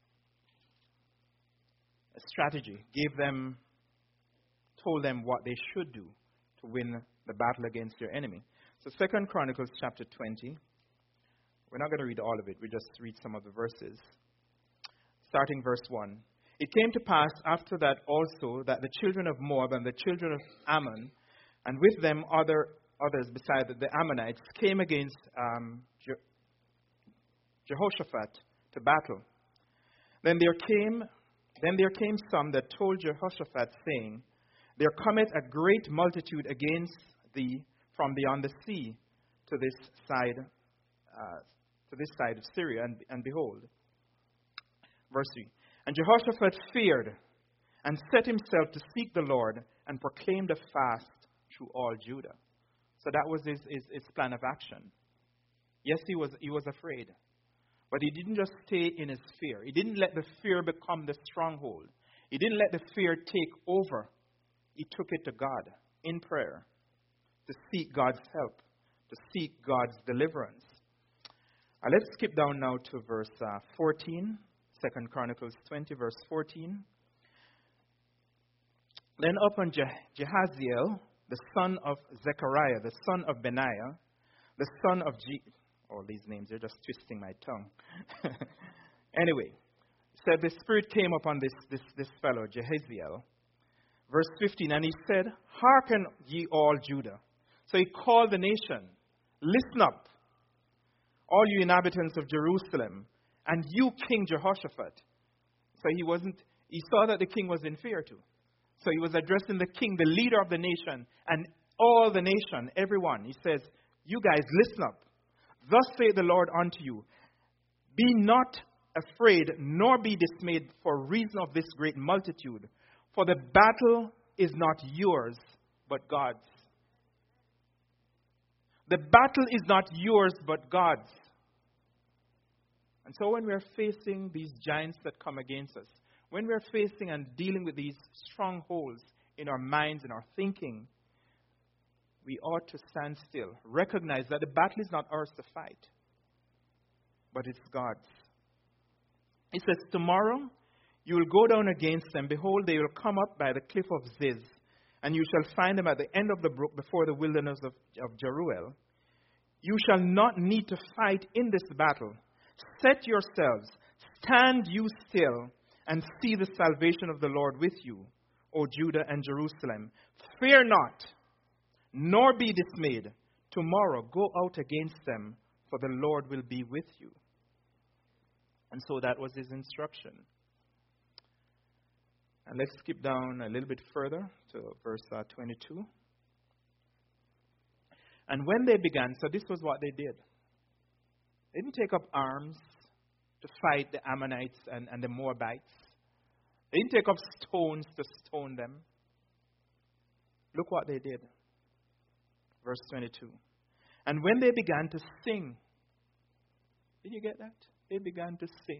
a strategy, gave them, told them what they should do to win the battle against their enemy. So Second Chronicles chapter twenty, we're not going to read all of it, we just read some of the verses. Starting verse one. It came to pass after that also that the children of Moab and the children of Ammon, and with them other others beside the Ammonites, came against um, Je- Jehoshaphat to battle. Then there came, then there came some that told Jehoshaphat, saying, There cometh a great multitude against thee from beyond the sea to this side, uh, to this side of Syria, and, and behold, verse three. And Jehoshaphat feared and set himself to seek the Lord and proclaimed a fast through all Judah. So that was his, his, his plan of action. Yes, he was, he was afraid. But he didn't just stay in his fear. He didn't let the fear become the stronghold. He didn't let the fear take over. He took it to God in prayer to seek God's help, to seek God's deliverance. Uh, let's skip down now to verse uh, fourteen. Second Chronicles twenty, verse fourteen. Then upon Je- Jehaziel, the son of Zechariah, the son of Benaiah, the son of G... All these names, they're just twisting my tongue. Anyway, said the Spirit came upon this, this, this fellow, Jehaziel. Verse fifteen, and he said, Hearken ye all Judah. So he called the nation, Listen up, all you inhabitants of Jerusalem, and you, King Jehoshaphat. So he wasn't, he saw that the king was in fear too. So he was addressing the king, the leader of the nation, and all the nation, everyone. He says, You guys, listen up. Thus saith the Lord unto you, Be not afraid, nor be dismayed for reason of this great multitude. For the battle is not yours, but God's. The battle is not yours, but God's. And so when we are facing these giants that come against us, when we are facing and dealing with these strongholds in our minds and our thinking, we ought to stand still. Recognize that the battle is not ours to fight, but it's God's. It says, tomorrow you will go down against them. Behold, they will come up by the cliff of Ziz, and you shall find them at the end of the brook before the wilderness of, of Jeruel. You shall not need to fight in this battle. Set yourselves, stand you still, and see the salvation of the Lord with you, O Judah and Jerusalem. Fear not, nor be dismayed. Tomorrow go out against them, for the Lord will be with you. And so that was his instruction. And let's skip down a little bit further to verse uh, twenty-two. And when they began, so this was what they did. They didn't take up arms to fight the Ammonites and, and the Moabites. They didn't take up stones to stone them. Look what they did. Verse twenty-two. And when they began to sing, did you get that? They began to sing.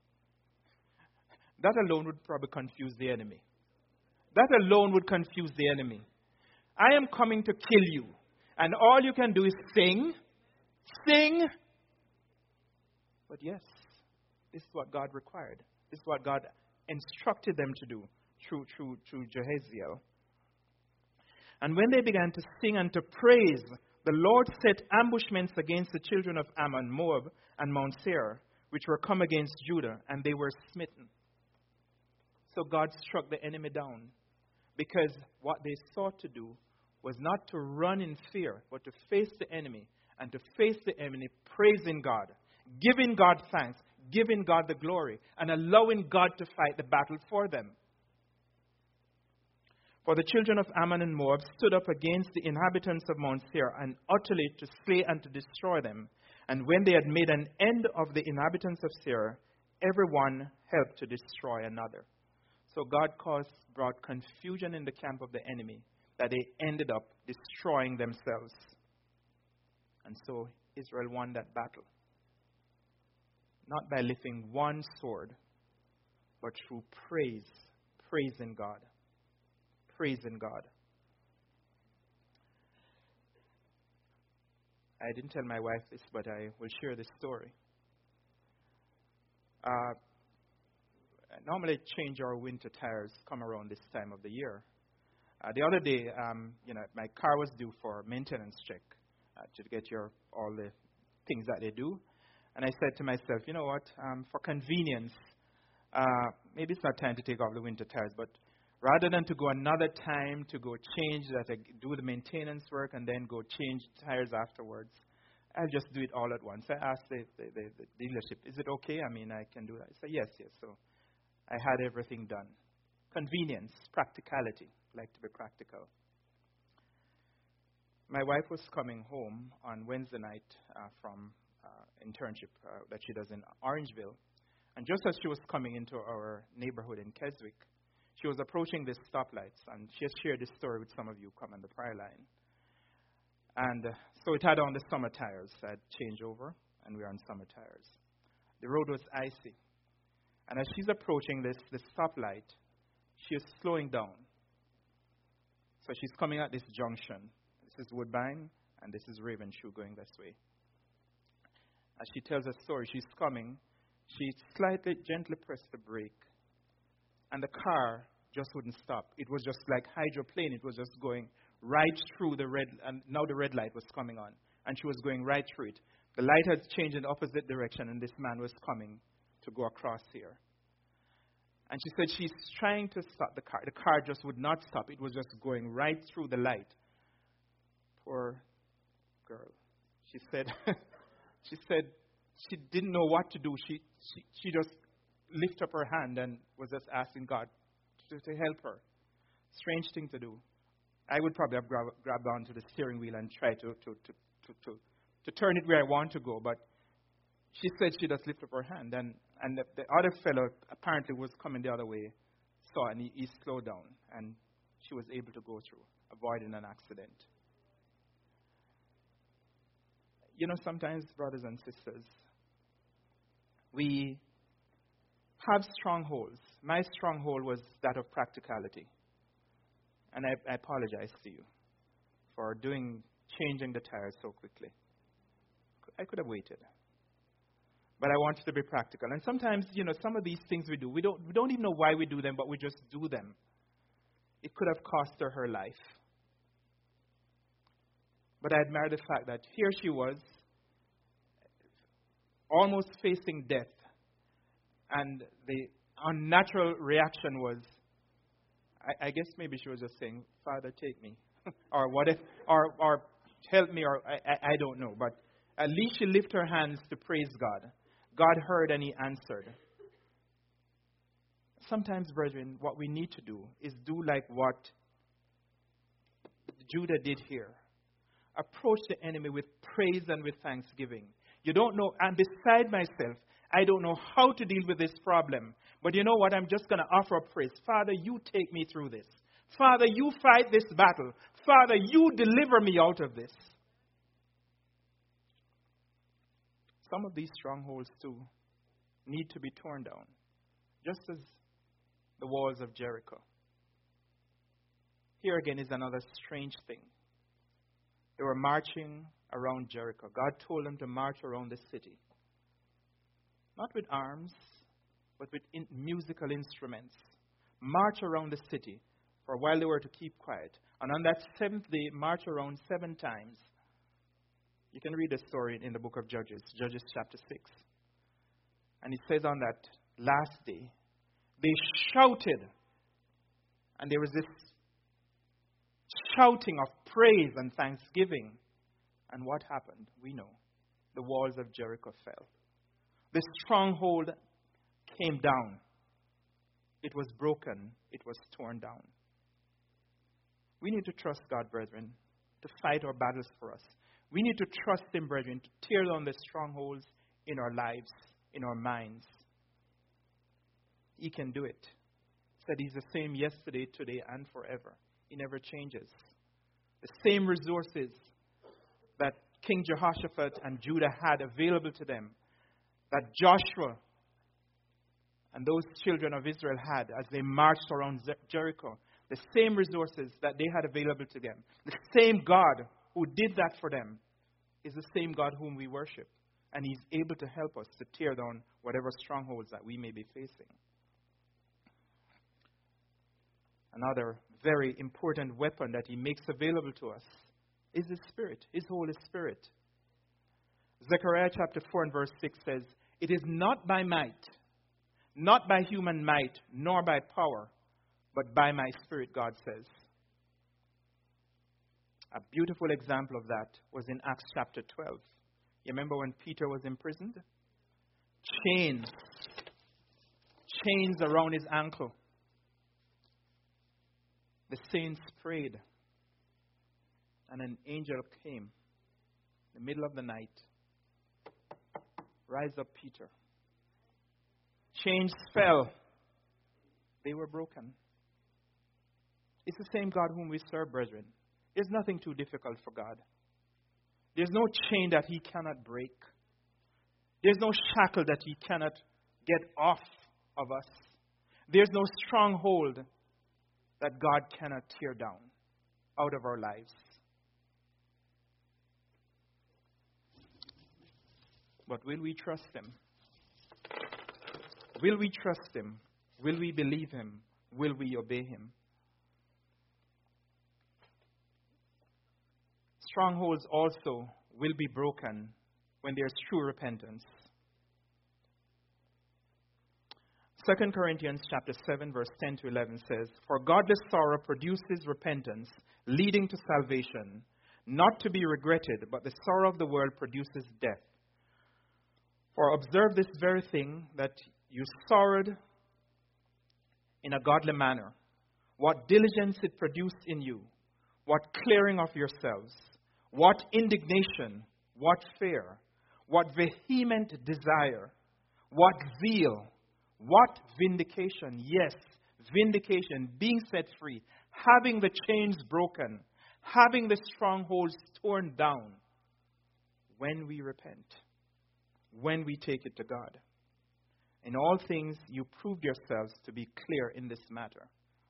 That alone would probably confuse the enemy. That alone would confuse the enemy. I am coming to kill you. And all you can do is sing. Sing. But yes, this is what God required. This is what God instructed them to do through, through, through Jehaziel. And when they began to sing and to praise, the Lord set ambushments against the children of Ammon, Moab, and Mount Seir, which were come against Judah, and they were smitten. So God struck the enemy down, because what they sought to do was not to run in fear, but to face the enemy, and to face the enemy praising God, giving God thanks, giving God the glory, and allowing God to fight the battle for them. For the children of Ammon and Moab stood up against the inhabitants of Mount Seir, and utterly to slay and to destroy them. And when they had made an end of the inhabitants of Seir, everyone helped to destroy another. So God caused, brought confusion in the camp of the enemy, that they ended up destroying themselves. And so Israel won that battle. Not by lifting one sword, but through praise, praising God. Praising God. I didn't tell my wife this, but I will share this story. Uh, normally change our winter tires come around this time of the year. Uh, the other day, um, you know, my car was due for maintenance check uh, to get your all the things that they do. And I said to myself, you know what, um, for convenience, uh, maybe it's not time to take off the winter tires, but rather than to go another time to go change that, I do the maintenance work and then go change tires afterwards, I'll just do it all at once. I asked the, the, the, the dealership, is it okay? I mean, I can do that. I said, yes, yes. So I had everything done. Convenience, practicality. I like to be practical. My wife was coming home on Wednesday night uh, from uh, internship uh, that she does in Orangeville. And just as she was coming into our neighborhood in Keswick, she was approaching the stoplights, and she has shared this story with some of you come on the prayer line. And uh, so it had on the summer tires. I had changed over, and we were on summer tires. The road was icy. And as she's approaching this, this stoplight, she is slowing down. So she's coming at this junction. This is Woodbine, and this is Ravenshoe going this way. As she tells her story, she's coming. She slightly, gently pressed the brake. And the car just wouldn't stop. It was just like hydroplane. It was just going right through the red, and now the red light was coming on. And she was going right through it. The light had changed in the opposite direction, and this man was coming to go across here. And she said she's trying to stop the car. The car just would not stop. It was just going right through the light. Poor girl. She said, she said she didn't know what to do. She, she, she just lifted up her hand and was just asking God to, to help her. Strange thing to do. I would probably have grab, grabbed onto the steering wheel and tried to, to, to, to, to, to turn it where I want to go. But she said she just lifted up her hand. And And the, the other fellow apparently was coming the other way, saw, and he, he slowed down, and she was able to go through, avoiding an accident. You know, sometimes, brothers and sisters, we have strongholds. My stronghold was that of practicality. And I, I apologize to you for doing, changing the tires so quickly. I could have waited. But I wanted to be practical. And sometimes, you know, some of these things we do, we don't, we don't even know why we do them, but we just do them. It could have cost her her life. But I admire the fact that here she was, almost facing death. And the unnatural reaction was, I, I guess maybe she was just saying, Father, take me. or what if, or, or help me, or I, I, I don't know. But at least she lifted her hands to praise God. God heard and He answered. Sometimes, brethren, what we need to do is do like what Judah did here. Approach the enemy with praise and with thanksgiving. You don't know, and beside myself, I don't know how to deal with this problem. But you know what? I'm just going to offer up praise. Father, you take me through this. Father, you fight this battle. Father, you deliver me out of this. Some of these strongholds, too, need to be torn down, just as the walls of Jericho. Here again is another strange thing. They were marching around Jericho. God told them to march around the city. Not with arms, but with in musical instruments. March around the city for a while they were to keep quiet. And on that seventh day, march around seven times. You can read the story in the book of Judges, Judges chapter six. And it says on that last day, they shouted. And there was this shouting of praise and thanksgiving. And what happened? We know. The walls of Jericho fell. The stronghold came down. It was broken. It was torn down. We need to trust God, brethren, to fight our battles for us. We need to trust Him, brethren, to tear down the strongholds in our lives, in our minds. He can do it. He said He's the same yesterday, today, and forever. He never changes. The same resources that King Jehoshaphat and Judah had available to them, that Joshua and those children of Israel had as they marched around Jericho, the same resources that they had available to them, the same God who did that for them is the same God whom we worship. And He's able to help us to tear down whatever strongholds that we may be facing. Another very important weapon that He makes available to us is His Spirit, His Holy Spirit. Zechariah chapter four and verse six says, "It is not by might, not by human might, nor by power, but by my Spirit," God says. A beautiful example of that was in Acts chapter twelve. You remember when Peter was imprisoned? Chains. Chains around his ankle. The saints prayed. And an angel came in the middle of the night. Rise up, Peter. Chains fell. They were broken. It's the same God whom we serve, brethren. There's nothing too difficult for God. There's no chain that He cannot break. There's no shackle that He cannot get off of us. There's no stronghold that God cannot tear down out of our lives. But will we trust Him? Will we trust Him? Will we believe Him? Will we obey Him? Strongholds also will be broken when there's true repentance. Second Corinthians chapter seven, verse ten to eleven says, "For godly sorrow produces repentance, leading to salvation, not to be regretted, but the sorrow of the world produces death. For observe this very thing, that you sorrowed in a godly manner. What diligence it produced in you, what clearing of yourselves, what indignation, what fear, what vehement desire, What zeal. What vindication. Yes, vindication, being set free, having the chains broken, having the strongholds torn down. When we repent, when we take it to God. In all things, you proved yourselves to be clear in this matter.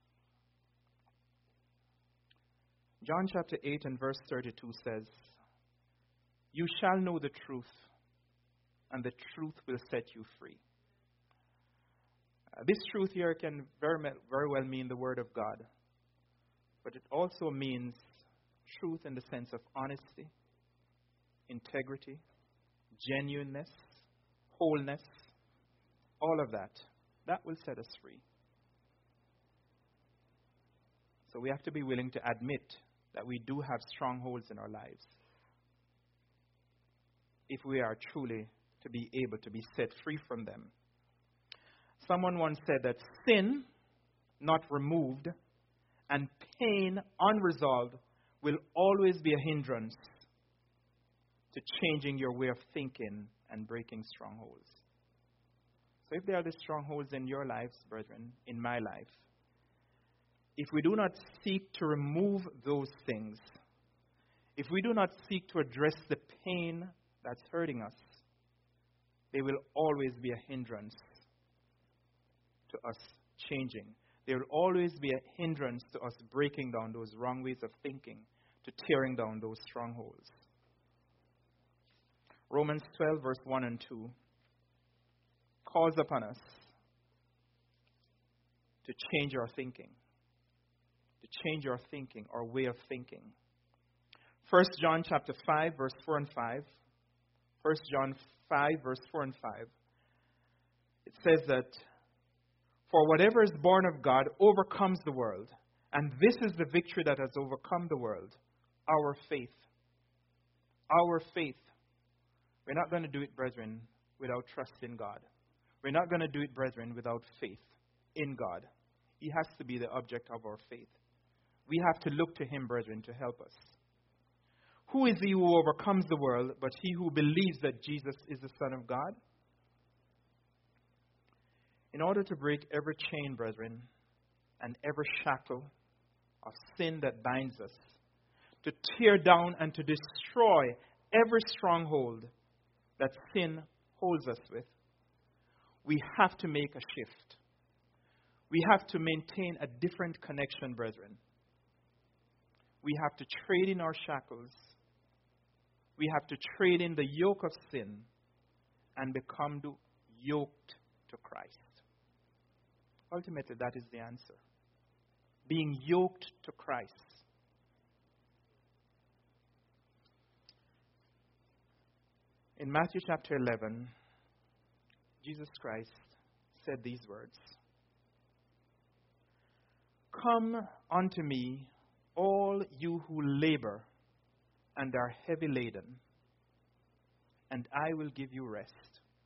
John chapter eight and verse thirty-two says, you shall know the truth, and the truth will set you free. Uh, this truth here can very, very well mean the Word of God, but it also means truth in the sense of honesty, integrity, genuineness, wholeness, all of that. That will set us free. So we have to be willing to admit that we do have strongholds in our lives if we are truly to be able to be set free from them. Someone once said that sin, not removed, and pain unresolved will always be a hindrance to changing your way of thinking and breaking strongholds. So if there are the strongholds in your lives, brethren, in my life, if we do not seek to remove those things, if we do not seek to address the pain that's hurting us, they will always be a hindrance to us changing. They will always be a hindrance to us breaking down those wrong ways of thinking, to tearing down those strongholds. Romans twelve, verse one and two calls upon us to change our thinking, to change our thinking, our way of thinking. First John chapter five, verse four and five. First John five, verse four and five. It says that, for whatever is born of God overcomes the world, and this is the victory that has overcome the world, our faith. Our faith. We're not going to do it, brethren, without trust in God. We're not going to do it, brethren, without faith in God. He has to be the object of our faith. We have to look to Him, brethren, to help us. Who is he who overcomes the world but he who believes that Jesus is the Son of God? In order to break every chain, brethren, and every shackle of sin that binds us, to tear down and to destroy every stronghold that sin holds us with, we have to make a shift. We have to maintain a different connection, brethren. We have to trade in our shackles. We have to trade in the yoke of sin and become yoked to Christ. Ultimately, that is the answer. Being yoked to Christ. In Matthew chapter eleven, Jesus Christ said these words, "Come unto me, all you who labor and are heavy laden, and I will give you rest."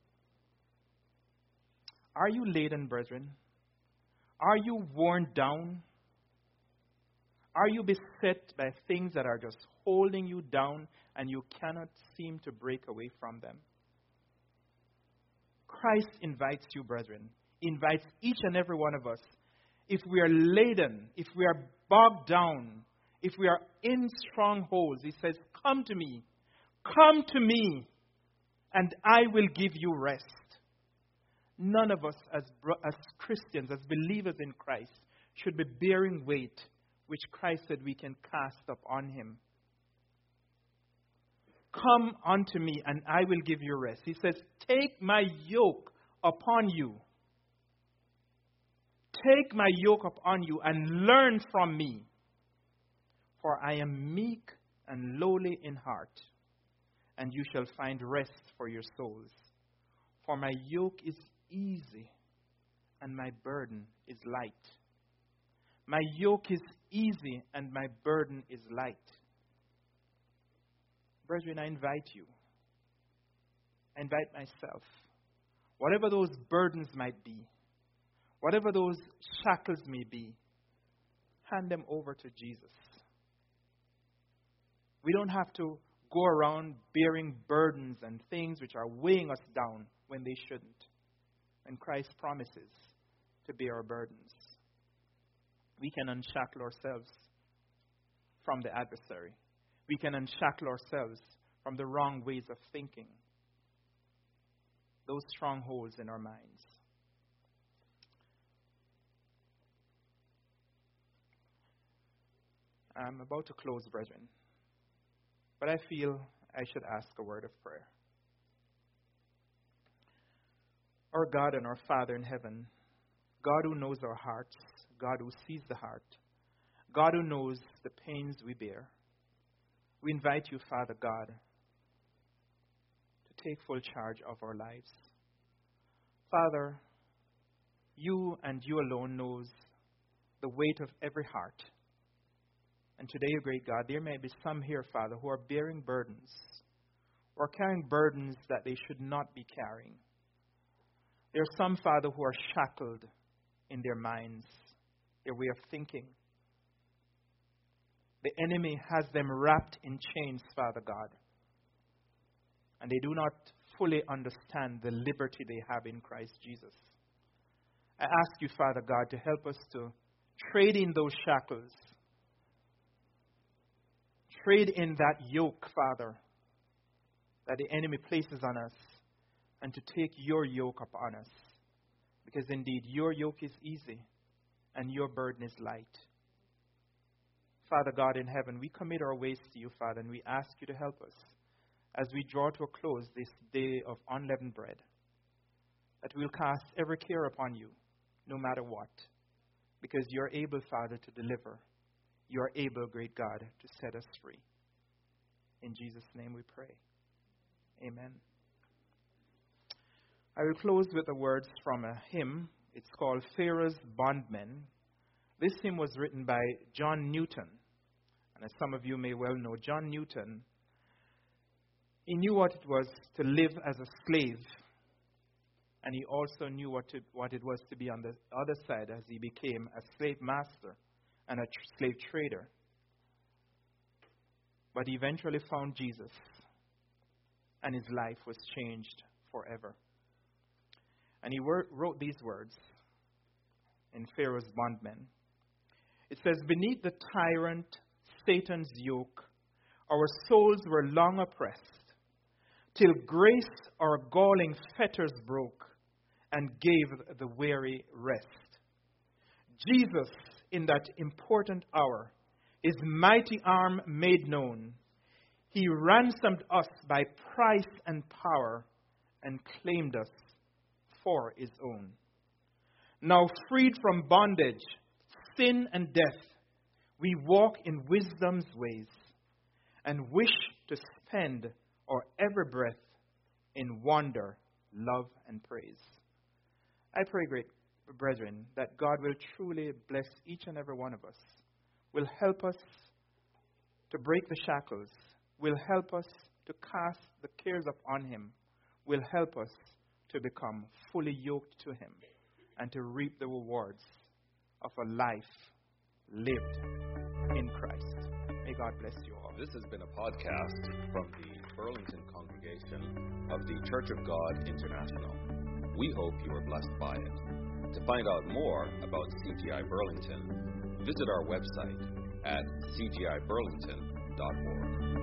Are you laden, brethren? Are you worn down? Are you beset by things that are just holding you down and you cannot seem to break away from them? Christ invites you, brethren, invites each and every one of us. If we are laden, if we are bogged down, if we are in strongholds, He says, come to me, come to me, and I will give you rest. None of us as, as Christians, as believers in Christ, should be bearing weight which Christ said we can cast upon Him. Come unto me and I will give you rest. He says, take my yoke upon you. Take my yoke upon you and learn from me. For I am meek and lowly in heart, and you shall find rest for your souls. For my yoke is easy and my burden is light. My yoke is easy and my burden is light. Brethren, I invite you. I invite myself. Whatever those burdens might be, whatever those shackles may be, hand them over to Jesus. We don't have to go around bearing burdens and things which are weighing us down when they shouldn't. and Christ promises to bear our burdens. We can unshackle ourselves from the adversary. We can unshackle ourselves from the wrong ways of thinking, those strongholds in our minds. I'm about to close, brethren, but I feel I should ask a word of prayer. Our God and our Father in heaven, God who knows our hearts, God who sees the heart, God who knows the pains we bear, we invite you, Father God, to take full charge of our lives. Father, you and you alone knows the weight of every heart. And today, great God, there may be some here, Father, who are bearing burdens or carrying burdens that they should not be carrying. There are some, Father, who are shackled in their minds, their way of thinking. The enemy has them wrapped in chains, Father God, and they do not fully understand the liberty they have in Christ Jesus. I ask you, Father God, to help us to trade in those shackles, trade in that yoke, Father, that the enemy places on us, and to take your yoke upon us. Because indeed, your yoke is easy, and your burden is light. Father God in heaven, we commit our ways to you, Father, and we ask you to help us as we draw to a close this day of unleavened bread, that we'll cast every care upon you, no matter what, because you're able, Father, to deliver. You're able, great God, to set us free. In Jesus' name we pray. Amen. I will close with the words from a hymn. It's called Pharaoh's Bondmen. This hymn was written by John Newton. And as some of you may well know, John Newton, he knew what it was to live as a slave. And he also knew what, to, what it was to be on the other side as he became a slave master and a tr- slave trader. But he eventually found Jesus, and his life was changed forever. And he wor- wrote these words in Pharaoh's Bondmen. It says, "Beneath the tyrant Satan's yoke, our souls were long oppressed, till grace our galling fetters broke and gave the weary rest. Jesus, in that important hour, his mighty arm made known. He ransomed us by price and power and claimed us for his own. Now freed from bondage, sin and death, we walk in wisdom's ways and wish to spend our every breath in wonder, love, and praise." I pray, great brethren, that God will truly bless each and every one of us, will help us to break the shackles, will help us to cast the cares upon him, will help us to become fully yoked to him and to reap the rewards of a life lived in Christ. May God bless you all. This has been a podcast from the Burlington congregation of the Church of God International. We hope you are blessed by it. To find out more about C G I Burlington, visit our website at c g i burlington dot org.